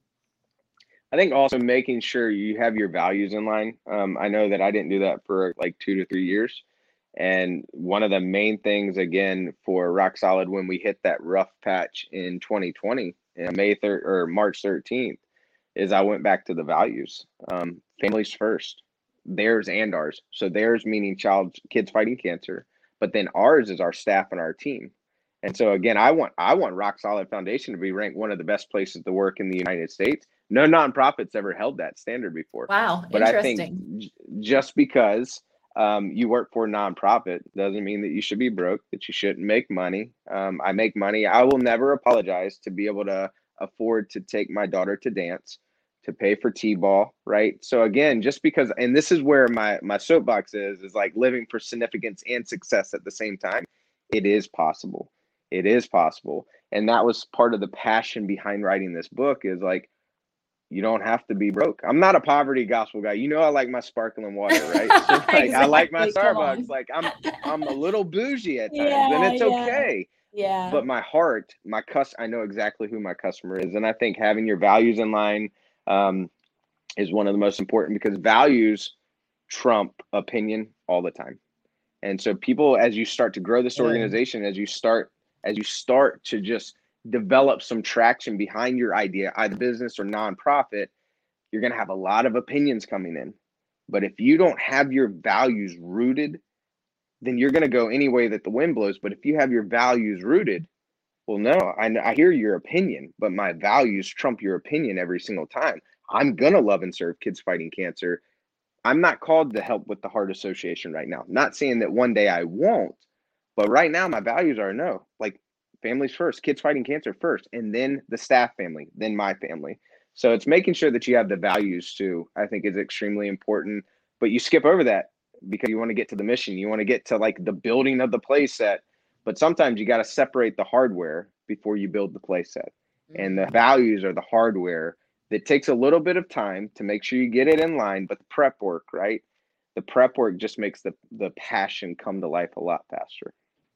I think also making sure you have your values in line. Um, I know that I didn't do that for like two to three years. And one of the main things, again, for Rock Solid, when we hit that rough patch in twenty twenty, you know, May third or March thirteenth, is I went back to the values. Um, families first, theirs and ours. So theirs meaning child, kids fighting cancer, but then ours is our staff and our team. And so again, I want I want Rock Solid Foundation to be ranked one of the best places to work in the United States. No nonprofit's ever held that standard before. Wow, but interesting. I think j- just because um, you work for a nonprofit doesn't mean that you should be broke, that you shouldn't make money. Um, I make money. I will never apologize to be able to afford to take my daughter to dance, to pay for T-ball, right? So again, just because, and this is where my my soapbox is, is like living for significance and success at the same time. It is possible. It is possible. And that was part of the passion behind writing this book, is like, you don't have to be broke. I'm not a poverty gospel guy. You know, I like my sparkling water, right? So like, exactly. I like my Starbucks. Like I'm, I'm a little bougie at times, yeah, and it's okay. Yeah. But my heart, my cus, I know exactly who my customer is, and I think having your values in line um, is one of the most important, because values trump opinion all the time. And so people, as you start to grow this organization, as you start, as you start to just develop some traction behind your idea, either business or nonprofit, you're going to have a lot of opinions coming in. But if you don't have your values rooted, then you're going to go any way that the wind blows. But if you have your values rooted, well, no, I, I hear your opinion, but my values trump your opinion every single time. I'm going to love and serve kids fighting cancer. I'm not called to help with the Heart Association right now. Not saying that one day I won't, but right now my values are no, like, families first, kids fighting cancer first, and then the staff family, then my family. So it's making sure that you have the values too, I think, is extremely important. But you skip over that because you want to get to the mission. You want to get to like the building of the play set. But sometimes you got to separate the hardware before you build the play set. Mm-hmm. And the values are the hardware that takes a little bit of time to make sure you get it in line. But the prep work, right? The prep work just makes the, the passion come to life a lot faster.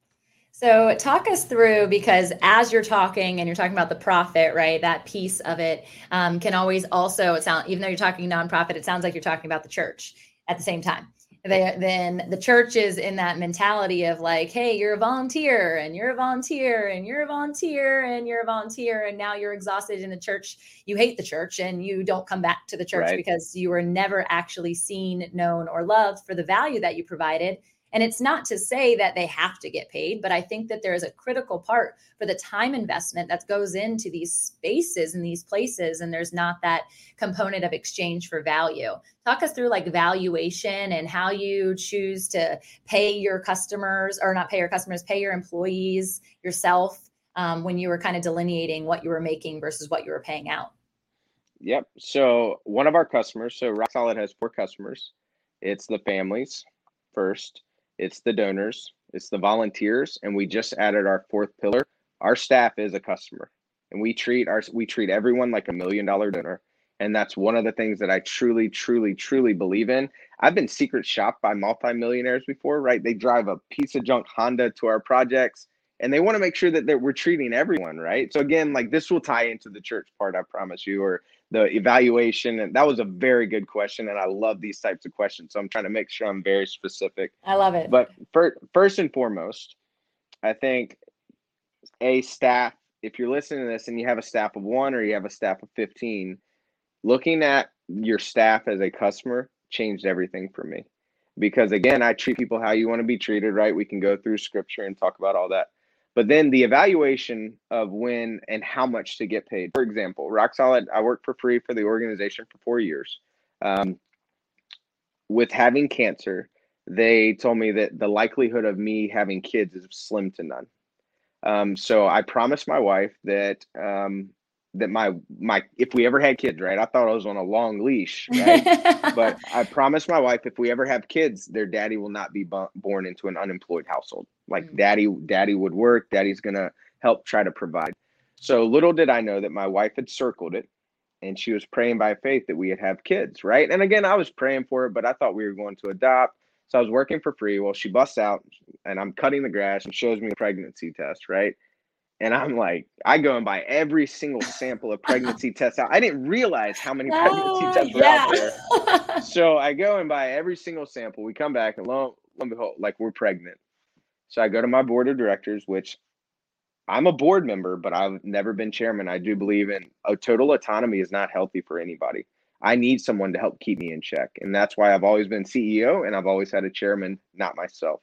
So talk us through, because as you're talking and you're talking about the profit, right, that piece of it um, can always also sound, even though you're talking nonprofit, it sounds like you're talking about the church at the same time. They, then the church is in that mentality of like, hey, you're a volunteer and you're a volunteer and you're a volunteer and you're a volunteer. And now you're exhausted in the church. You hate the church and you don't come back to the church Right. because you were never actually seen, known, or loved for the value that you provided. And it's not to say that they have to get paid, but I think that there is a critical part for the time investment that goes into these spaces and these places. And there's not that component of exchange for value. Talk us through like valuation and how you choose to pay your customers, or not pay your customers, pay your employees, yourself, um, when you were kind of delineating what you were making versus what you were paying out. Yep. So one of our customers, so Rock Solid has four customers. It's the families first. It's the donors, it's the volunteers, and we just added our fourth pillar. Our staff is a customer, and we treat our we treat everyone like a million dollar donor. And that's one of the things that I truly, truly, truly believe in. I've been secret shopped by multimillionaires before, right? They drive a piece of junk Honda to our projects, and they want to make sure that they're, we're treating everyone right. So again, like this will tie into the church part, I promise you, or the evaluation. And that was a very good question. And I love these types of questions. So I'm trying to make sure I'm very specific. I love it. But first, first and foremost, I think a staff, if you're listening to this and you have a staff of one or you have a staff of fifteen, looking at your staff as a customer changed everything for me. Because again, I treat people how you want to be treated, right? We can go through scripture and talk about all that. But then the evaluation of when and how much to get paid. For example, Rock Solid, I worked for free for the organization for four years. Um, with having cancer, they told me that the likelihood of me having kids is slim to none. Um, so I promised my wife that um, that my my if we ever had kids, right? I thought I was on a long leash, right? But I promised my wife if we ever have kids, their daddy will not be b- born into an unemployed household. Like mm. daddy, daddy would work. Daddy's gonna help try to provide. So little did I know that my wife had circled it, and she was praying by faith that we would have kids, right? And again, I was praying for it, but I thought we were going to adopt. So I was working for free. Well, she busts out, and I'm cutting the grass and shows me a pregnancy test, right? And I'm like, I go and buy every single sample of pregnancy tests out. I didn't realize how many pregnancy uh, tests were yeah. out there. So I go and buy every single sample. We come back and lo, lo and behold, like we're pregnant. So I go to my board of directors, which I'm a board member, but I've never been chairman. I do believe in a total autonomy is not healthy for anybody. I need someone to help keep me in check. And that's why I've always been C E O and I've always had a chairman, not myself.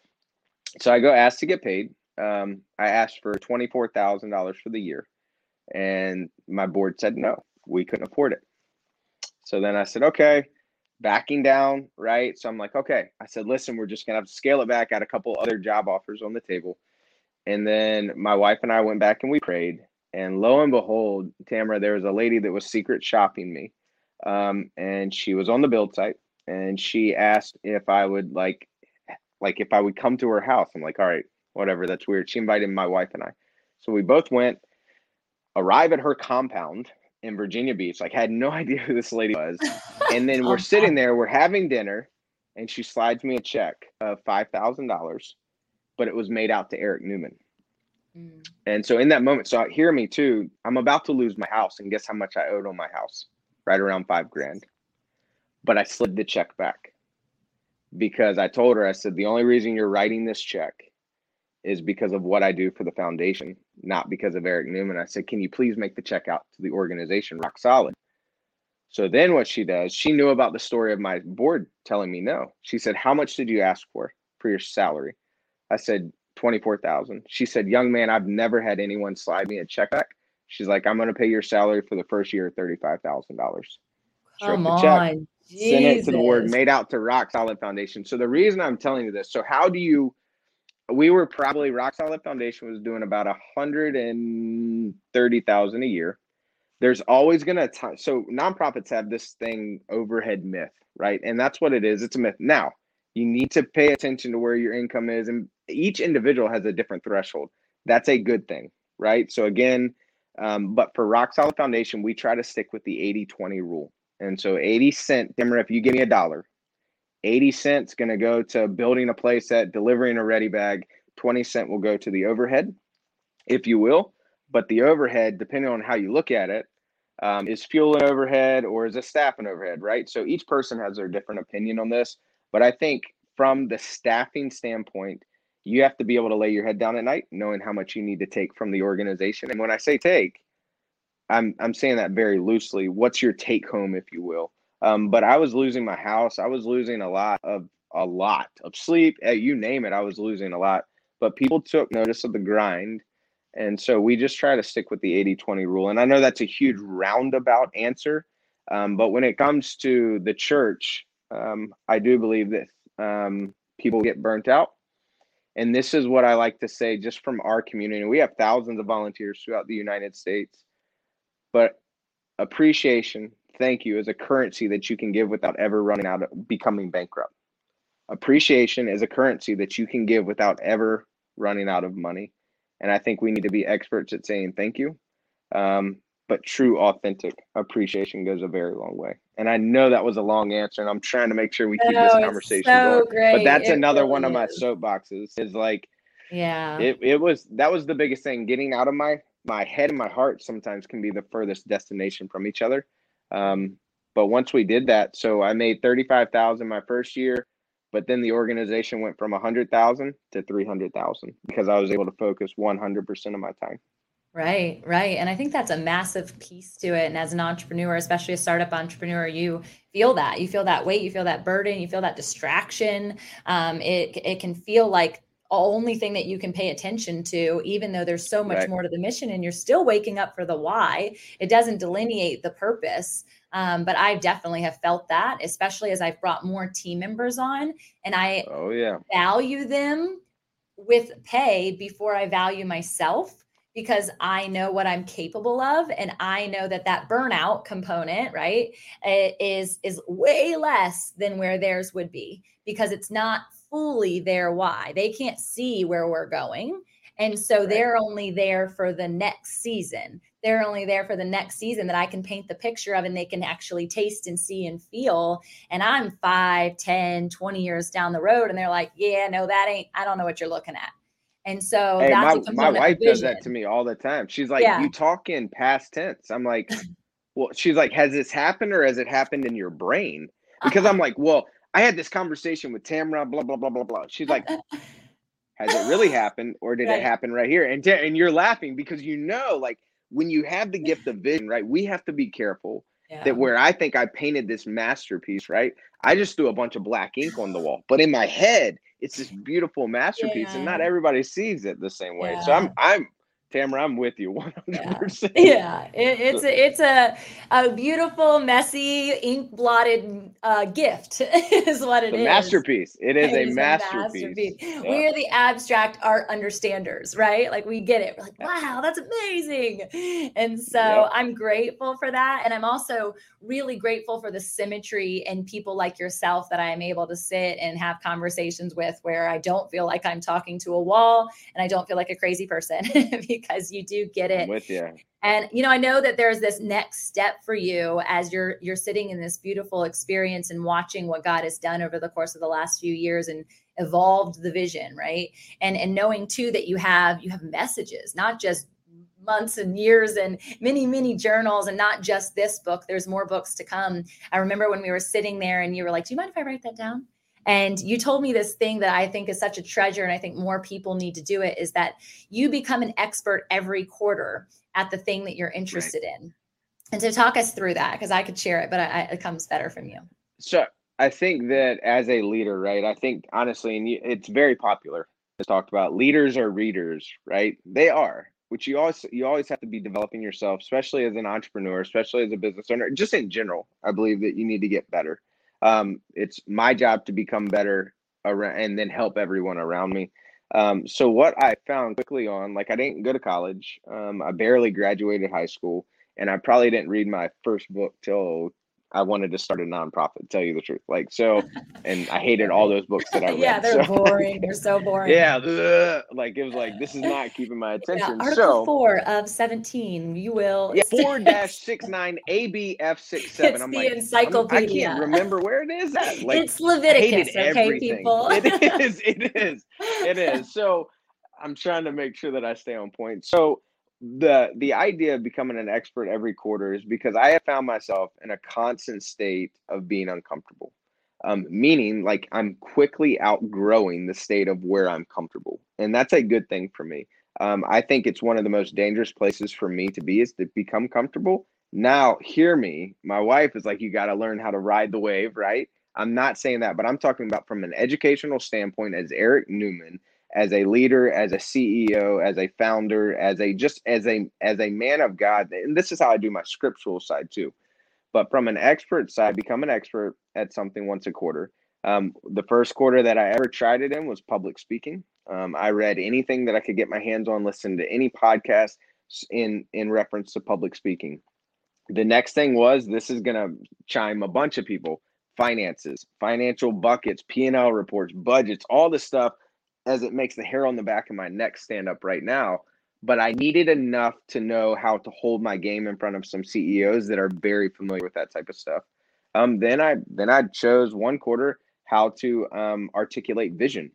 So I go ask to get paid. Um, I asked for twenty-four thousand dollars for the year, and my board said no, we couldn't afford it. So then I said, okay, backing down, right? So I'm like, okay. I said, listen, we're just gonna have to scale it back. I had a couple other job offers on the table, and then my wife and I went back and we prayed, and lo and behold, Tamara, there was a lady that was secret shopping me, um, and she was on the build site, and she asked if I would like, like if I would come to her house. I'm like, all right. Whatever, that's weird. She invited my wife and I. So we both went, arrive at her compound in Virginia Beach. Like, I had no idea who this lady was. And then we're sitting there, we're having dinner, and she slides me a check of five thousand dollars, but it was made out to Eric Newman. Mm. And so in that moment, so hear me too, I'm about to lose my house, and guess how much I owed on my house? Right around five grand. But I slid the check back because I told her, I said, the only reason you're writing this check is because of what I do for the foundation, not because of Eric Newman. I said, can you please make the check out to the organization, Rock Solid? So then what she does, she knew about the story of my board telling me no. She said, how much did you ask for, for your salary? I said, twenty-four thousand. She said, young man, I've never had anyone slide me a check back. She's like, I'm going to pay your salary for the first year, thirty-five thousand dollars. Come on. Jesus. Sent it to the board, made out to Rock Solid Foundation. So the reason I'm telling you this, so how do you, we were probably, Rock Solid Foundation was doing about one hundred thirty thousand a year. There's always going to, so nonprofits have this thing, overhead myth, right? And that's what it is. It's a myth. Now, you need to pay attention to where your income is. And each individual has a different threshold. That's a good thing, right? So again, um, but for Rock Solid Foundation, we try to stick with the eighty twenty rule. And so eighty cent, Timmer, if you give me a dollar, eighty cents going to go to building a play set, delivering a ready bag. twenty cent will go to the overhead, if you will. But the overhead, depending on how you look at it, um, is fuel and overhead or is a staff and overhead, right? So each person has their different opinion on this. But I think from the staffing standpoint, you have to be able to lay your head down at night knowing how much you need to take from the organization. And when I say take, I'm I'm saying that very loosely. What's your take home, if you will? Um, but I was losing my house. I was losing a lot of a lot of sleep. Uh, you name it, I was losing a lot. But people took notice of the grind. And so we just try to stick with the eighty twenty rule. And I know that's a huge roundabout answer. Um, but when it comes to the church, um, I do believe that um, people get burnt out. And this is what I like to say just from our community. We have thousands of volunteers throughout the United States. But appreciation, thank you, is a currency that you can give without ever running out of becoming bankrupt. Appreciation is a currency that you can give without ever running out of money. And I think we need to be experts at saying thank you. Um, but true, authentic appreciation goes a very long way. And I know that was a long answer, and I'm trying to make sure we keep No, this it's conversation so going. great. But that's It another really one of my is. soapboxes is like, Yeah. it, it was, that was the biggest thing. Getting out of my, my head and my heart sometimes can be the furthest destination from each other. Um, but once we did that, so I made thirty-five thousand my first year, but then the organization went from a hundred thousand to three hundred thousand because I was able to focus one hundred percent of my time. Right, right. And I think that's a massive piece to it. And as an entrepreneur, especially a startup entrepreneur, you feel that. You feel that weight, you feel that burden, you feel that distraction. Um, it, it can feel like only thing that you can pay attention to, even though there's so much Right. more to the mission and you're still waking up for the why. It doesn't delineate the purpose. Um, but I definitely have felt that, especially as I've brought more team members on and I Oh yeah. value them with pay before I value myself, because I know what I'm capable of. And I know that that burnout component, right, is, is way less than where theirs would be, because it's not fully their why. They can't see where we're going. And so Right. they're only there for the next season. They're only there for the next season that I can paint the picture of, and they can actually taste and see and feel. And I'm five, ten, twenty years down the road. And they're like, yeah, no, that ain't, I don't know what you're looking at. And so Hey, that's my, a my component wife of does vision. that to me all the time. She's like, Yeah. you talk in past tense. I'm like, well, she's like, has this happened or has it happened in your brain? Because I'm like, well, I had this conversation with Tamara, blah, blah, blah, blah, blah. She's like, has it really happened or did Right. it happen right here? And, and you're laughing because you know, like when you have the gift of vision, right, we have to be careful Yeah. that where I think I painted this masterpiece, right, I just threw a bunch of black ink on the wall. But in my head, it's this beautiful masterpiece, and not Yeah. everybody sees it the same way. So Yeah. I'm, I'm, Tamara, I'm with you one hundred percent. Yeah, yeah. It, it's a, it's a a beautiful, messy, ink blotted uh, gift is what it It's a is. masterpiece. It is It a is masterpiece. Yeah. Yeah. We're the abstract art understanders, right? Like we get it. We're like, wow, that's amazing. And so Yep. I'm grateful for that. And I'm also really grateful for the symmetry and people like yourself that I am able to sit and have conversations with where I don't feel like I'm talking to a wall and I don't feel like a crazy person because you do get I'm it. with you. And, you know, I know that there's this next step for you as you're, you're sitting in this beautiful experience and watching what God has done over the course of the last few years and evolved the vision. Right. And, and knowing too, that you have, you have messages, not just months and years and many, many journals, and not just this book. There's more books to come. I remember when we were sitting there and you were like, do you mind if I write that down? And you told me this thing that I think is such a treasure, and I think more people need to do it, is that you become an expert every quarter at the thing that you're interested right. in. And so talk us through that, because I could share it, but I, it comes better from you. So I think that as a leader, right, I think honestly, and you, it's very popular, it's talked about, leaders are readers, right? They are, which you always, you always have to be developing yourself, especially as an entrepreneur, especially as a business owner, just in general. I believe that you need to get better. Um, it's my job to become better around, and then help everyone around me. Um, so what I found quickly on, like I didn't go to college. Um, I barely graduated high school, and I probably didn't read my first book till I wanted to start a nonprofit, to tell you the truth. Like, so, and I hated all those books that I read. Yeah, they're so. boring. They're so boring. Yeah. Ugh, like, it was like, this is not keeping my attention. Yeah, Article so four of seventeen, you will. Yeah, four dash six nine A B F six seven. It's I'm the like, encyclopedia. I'm, I can't remember where it is at. Like, it's Leviticus, okay, everything. people? It is, it is, it is. So I'm trying to make sure that I stay on point. So the the idea of becoming an expert every quarter is because I have found myself in a constant state of being uncomfortable. Um, meaning like I'm quickly outgrowing the state of where I'm comfortable. And that's a good thing for me. Um, I think it's one of the most dangerous places for me to be is to become comfortable. Now, hear me. My wife is like, you got to learn how to ride the wave, right? I'm not saying that, but I'm talking about from an educational standpoint as Eric Newman, as a leader, as a C E O, as a founder, as a just as a as a man of God. And this is how I do my scriptural side too. But from an expert side, become an expert at something once a quarter. Um, the first quarter that I ever tried it in was public speaking. Um, I read anything that I could get my hands on, listened to any podcast in in reference to public speaking. The next thing was, this is going to chime a bunch of people: finances, financial buckets, P and L reports, budgets, all this stuff, as it makes the hair on the back of my neck stand up right now. But I needed enough to know how to hold my game in front of some C E Os that are very familiar with that type of stuff. Um, then I then I chose one quarter how to um, articulate vision.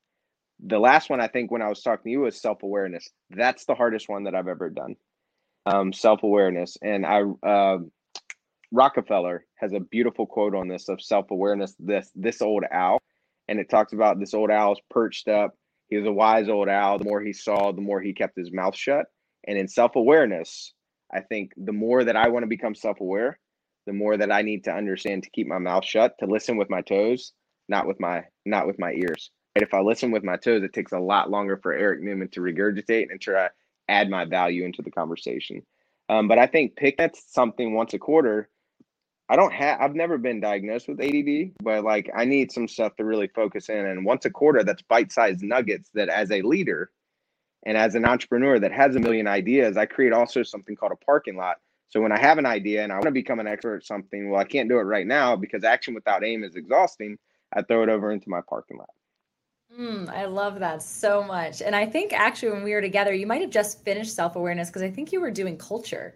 The last one, I think, when I was talking to you, was self-awareness. That's the hardest one that I've ever done. Um, self-awareness. And I uh, Rockefeller has a beautiful quote on this of self-awareness, this this old owl. And it talks about this old owl's perched up. He was a wise old owl. The more he saw, the more he kept his mouth shut. And in self-awareness, I think the more that I want to become self-aware, the more that I need to understand to keep my mouth shut, to listen with my toes, not with my not with my ears. And if I listen with my toes, it takes a lot longer for Eric Newman to regurgitate and try to add my value into the conversation. Um, but I think pick that's something once a quarter. I don't have, I've never been diagnosed with A D D, but like I need some stuff to really focus in. And once a quarter, that's bite-sized nuggets that as a leader and as an entrepreneur that has a million ideas, I create also something called a parking lot. So when I have an idea and I want to become an expert at something, well, I can't do it right now because action without aim is exhausting. I throw it over into my parking lot. Mm, I love that so much. And I think actually when we were together, you might have just finished self-awareness because I think you were doing culture.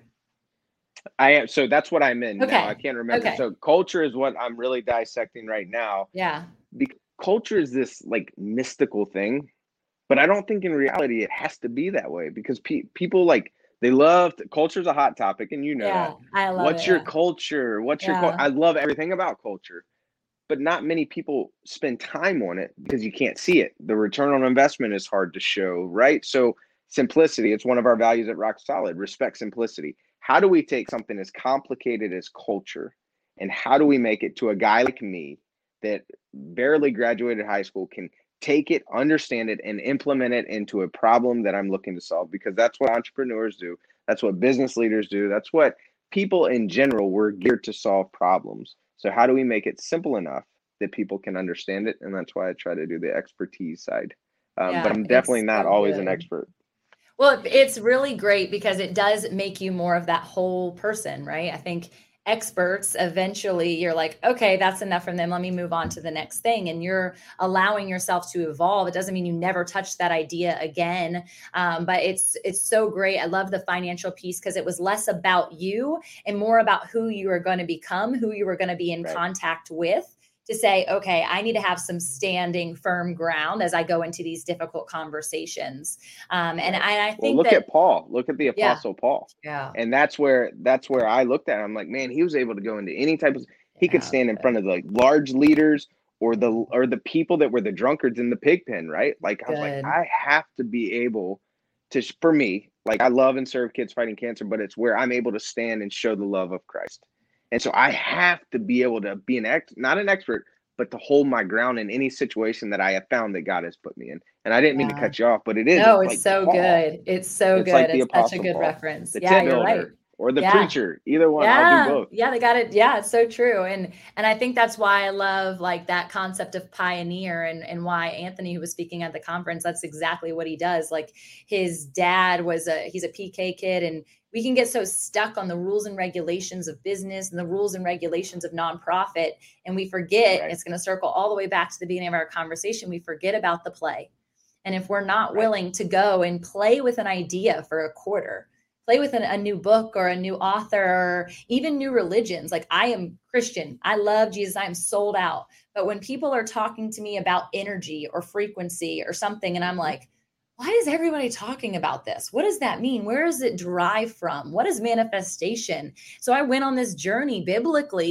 I am. So that's what I'm in Okay. now. I can't remember. Okay. So culture is what I'm really dissecting right now. Yeah. Because culture is this like mystical thing, but I don't think in reality it has to be that way because pe- people like, they love to, culture is a hot topic and you know yeah, that. I love What's it, your yeah. culture? What's Yeah. your, cu- I love everything about culture, but not many people spend time on it because you can't see it. The return on investment is hard to show, right? So simplicity, it's one of our values at Rock Solid, respect simplicity. How do we take something as complicated as culture and how do we make it to a guy like me that barely graduated high school can take it, understand it, and implement it into a problem that I'm looking to solve? Because that's what entrepreneurs do. That's what business leaders do. That's what people in general, we're geared to solve problems. So how do we make it simple enough that people can understand it? And that's why I try to do the expertise side. Um, Yeah, but I'm definitely it's not so always good. an expert. Well, it's really great because it does make you more of that whole person, right? I think experts, eventually you're like, okay, that's enough from them. Let me move on to the next thing. And you're allowing yourself to evolve. It doesn't mean you never touch that idea again. Um, but it's, it's so great. I love the financial piece because it was less about you and more about who you are going to become, who you were going to be in Right. contact with. To say, okay, I need to have some standing firm ground as I go into these difficult conversations. Um, and, Right. I, I think well, look that, at Paul. Look at the Apostle yeah, Paul. Yeah. And that's where that's where I looked at it. I'm like, man, he was able to go into any type of. He Yeah, could stand in front of like large leaders or the or the people that were the drunkards in the pig pen, right? Like I was like, Good. I have to be able to. For me, like I love and serve kids fighting cancer, but it's where I'm able to stand and show the love of Christ. And so I have to be able to be an ex, not an expert, but to hold my ground in any situation that I have found that God has put me in. And I didn't mean to Yeah. cut you off, but it is. No, It's it's like so Paul. good. It's so It's good. like the It's such a Apostle good Paul, reference. the Yeah, tent you're right. builder, or the Yeah. preacher. Either one, Yeah. I'll do both. Yeah, they got it. Yeah, it's so true. And and I think that's why I love like that concept of pioneer and, and why Anthony, who was speaking at the conference, that's exactly what he does. Like his dad was a he's a P K kid, and we can get so stuck on the rules and regulations of business and the rules and regulations of nonprofit. And we forget, Right. it's going to circle all the way back to the beginning of our conversation. We forget about the play. And if we're not Right. willing to go and play with an idea for a quarter, play with an, a new book or a new author, or even new religions. Like I am Christian. I love Jesus. I am sold out. But when people are talking to me about energy or frequency or something, and I'm like, why is everybody talking about this? What does that mean? Where does it derive from? What is manifestation? So I went on this journey biblically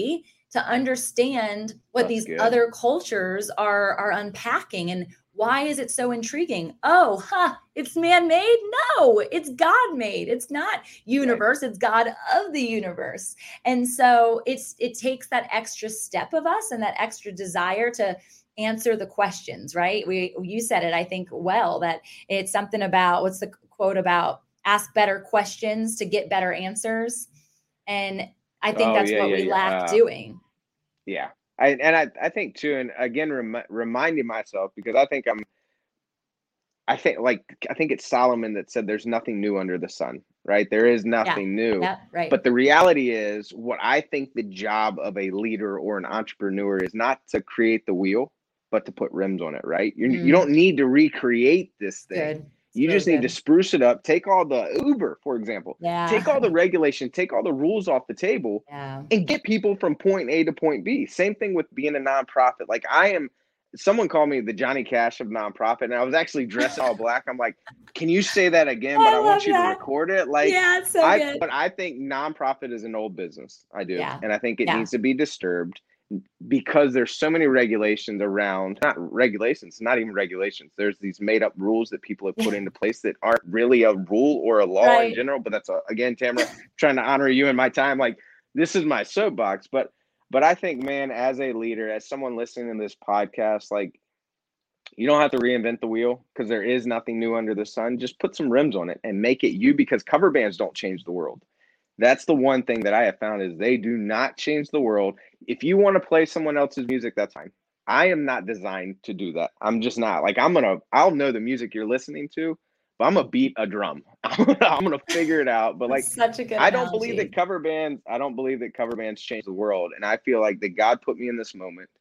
to understand what That's these good. other cultures are, are unpacking. And why is it so intriguing? Oh, huh, it's man-made? No, it's God-made. It's not universe, right. It's God of the universe. And so it's it takes that extra step of us and that extra desire to answer the questions, right? We you said it, I think, well, that it's something about, what's the quote about, ask better questions to get better answers. And I think oh, that's yeah, what yeah, we yeah. lack Uh, doing. Yeah. I, and I, I think too, and again, rem- reminding myself, because I think I'm, I think like, I think it's Solomon that said there's nothing new under the sun, right? There is nothing yeah. new. Yeah, right. But the reality is, what I think the job of a leader or an entrepreneur is not to create the wheel, but to put rims on it, right? You Mm. you don't need to recreate this thing. Good. You really just need good. to spruce it up. Take all the Uber, for example. Yeah. Take all the regulation, take all the rules off the table, yeah. and get people from point A to point B. Same thing with being a nonprofit. Like I am, someone called me the Johnny Cash of nonprofit, and I was actually dressed all black. I'm like, can you say that again? But I, I I want you that. to record it. Like, yeah, it's so I, good. but I think nonprofit is an old business. I do. Yeah. And I think it yeah. needs to be disturbed, because there's so many regulations around, not regulations, not even regulations. There's these made up rules that people have put into place that aren't really a rule or a law right. in general. But that's, a, again, Tamara, trying to honor you and my time. Like, this is my soapbox. But, but I think, man, as a leader, as someone listening to this podcast, like, you don't have to reinvent the wheel, because there is nothing new under the sun. Just put some rims on it and make it you, because cover bands don't change the world. That's the one thing that I have found, is they do not change the world. If you want to play someone else's music, that's fine. I am not designed to do that. I'm just not. Like, I'm going to, I'll know the music you're listening to, but I'm going to beat a drum. I'm going to figure it out. But like, such a good I don't analogy. believe that cover bands, I don't believe that cover bands change the world. And I feel like that God put me in this moment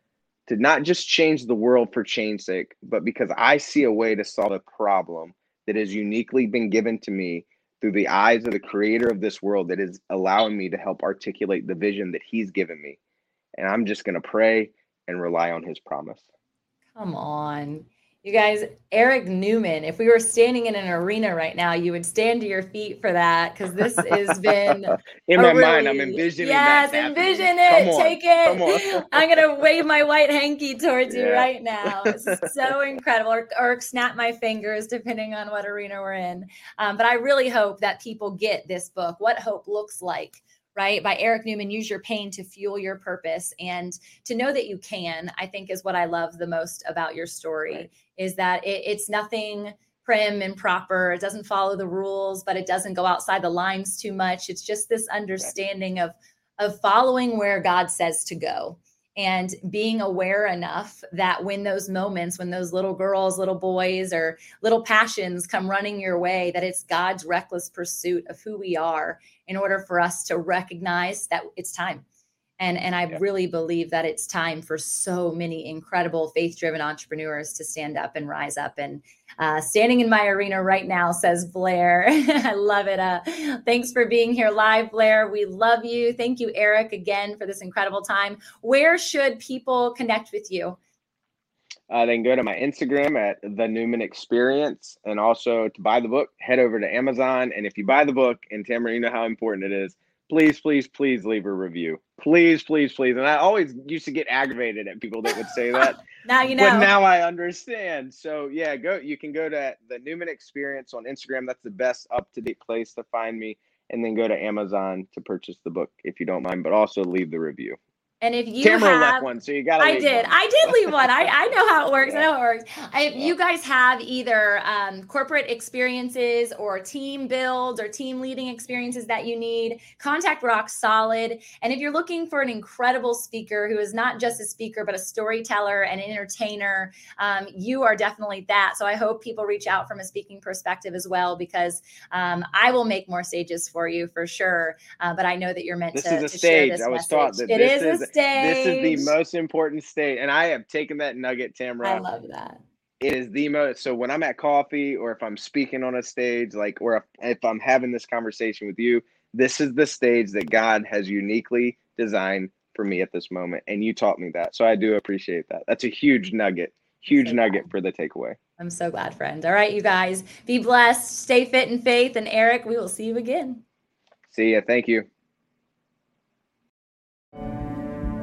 to not just change the world for change's sake, but because I see a way to solve a problem that has uniquely been given to me through the eyes of the creator of this world, that is allowing me to help articulate the vision that he's given me. And I'm just going to pray and rely on his promise. Come on. You guys, Eric Newman, if we were standing in an arena right now, you would stand to your feet for that, because this has been in my really, mind. I'm envisioning yes, that. envision happening. it. Come Take on. it. Come on. I'm going to wave my white hanky towards Yeah. you right now. It's so incredible. Or, or snap my fingers, depending on what arena we're in. Um, but I really hope that people get this book, What Hope Looks Like, right? By Eric Newman. Use your pain to fuel your purpose, and to know that you can, I think, is what I love the most about your story, right. is that it, it's nothing prim and proper. It doesn't follow the rules, but it doesn't go outside the lines too much. It's just this understanding of, of following where God says to go, and being aware enough that when those moments, when those little girls, little boys, or little passions come running your way, that it's God's reckless pursuit of who we are, in order for us to recognize that it's time. And, and I yeah. really believe that it's time for so many incredible faith-driven entrepreneurs to stand up and rise up. And uh, standing in my arena right now, says Blair. I love it. Uh, thanks for being here live, Blair. We love you. Thank you, Eric, again, for this incredible time. Where should people connect with you? Uh, then go to my Instagram at The Newman Experience. And also, to buy the book, head over to Amazon. And if you buy the book, and Tamara, you know how important it is, please, please, please leave a review. Please, please, please. And I always used to get aggravated at people that would say that. Now you know. But now I understand. So yeah, go. You can go to The Newman Experience on Instagram. That's the best up-to-date place to find me. And then go to Amazon to purchase the book, if you don't mind. But also leave the review. And if you Tamara have, left one, so you got to I did. one. I did leave one. I, I know how it works. Yeah. I know how it works. If Yeah. you guys have either um, corporate experiences or team builds or team leading experiences that you need, contact Rock Solid. And if you're looking for an incredible speaker who is not just a speaker, but a storyteller and an entertainer, um, you are definitely that. So I hope people reach out from a speaking perspective as well, because um, I will make more stages for you for sure. Uh, but I know that you're meant this to, is a to stage. share this I was message. taught that it this is, is a stage. This is the most important stage. And I have taken that nugget, Tamara. I love that. It is the most. So when I'm at coffee, or if I'm speaking on a stage, like, or if, if I'm having this conversation with you, this is the stage that God has uniquely designed for me at this moment. And you taught me that. So I do appreciate that. That's a huge nugget, huge so nugget glad. for the takeaway. I'm so glad, friend. All right, you guys, be blessed, stay fit in faith. And Eric, we will see you again. See ya. Thank you.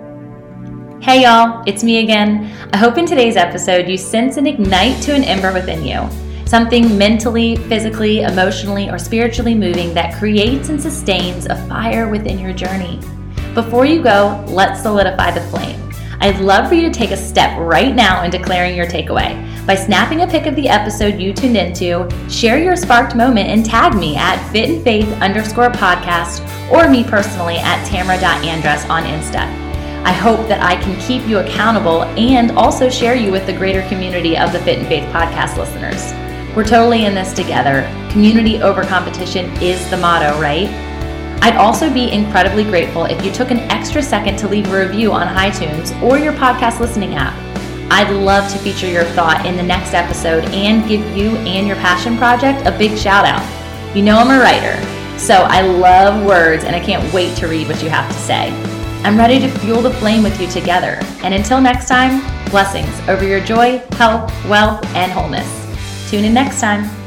Hey y'all, it's me again. I hope in today's episode you sense and ignite to an ember within you. Something mentally, physically, emotionally, or spiritually moving that creates and sustains a fire within your journey. Before you go, let's solidify the flame. I'd love for you to take a step right now in declaring your takeaway. By snapping a pic of the episode you tuned into, share your sparked moment and tag me at fitandfaith underscore podcast or me personally at tamara.andress on Insta. I hope that I can keep you accountable and also share you with the greater community of the Fit and Faith podcast listeners. We're totally in this together. Community over competition is the motto, right? I'd also be incredibly grateful if you took an extra second to leave a review on iTunes or your podcast listening app. I'd love to feature your thought in the next episode and give you and your passion project a big shout out. You know I'm a writer, so I love words and I can't wait to read what you have to say. I'm ready to fuel the flame with you together. And until next time, blessings over your joy, health, wealth, and wholeness. Tune in next time.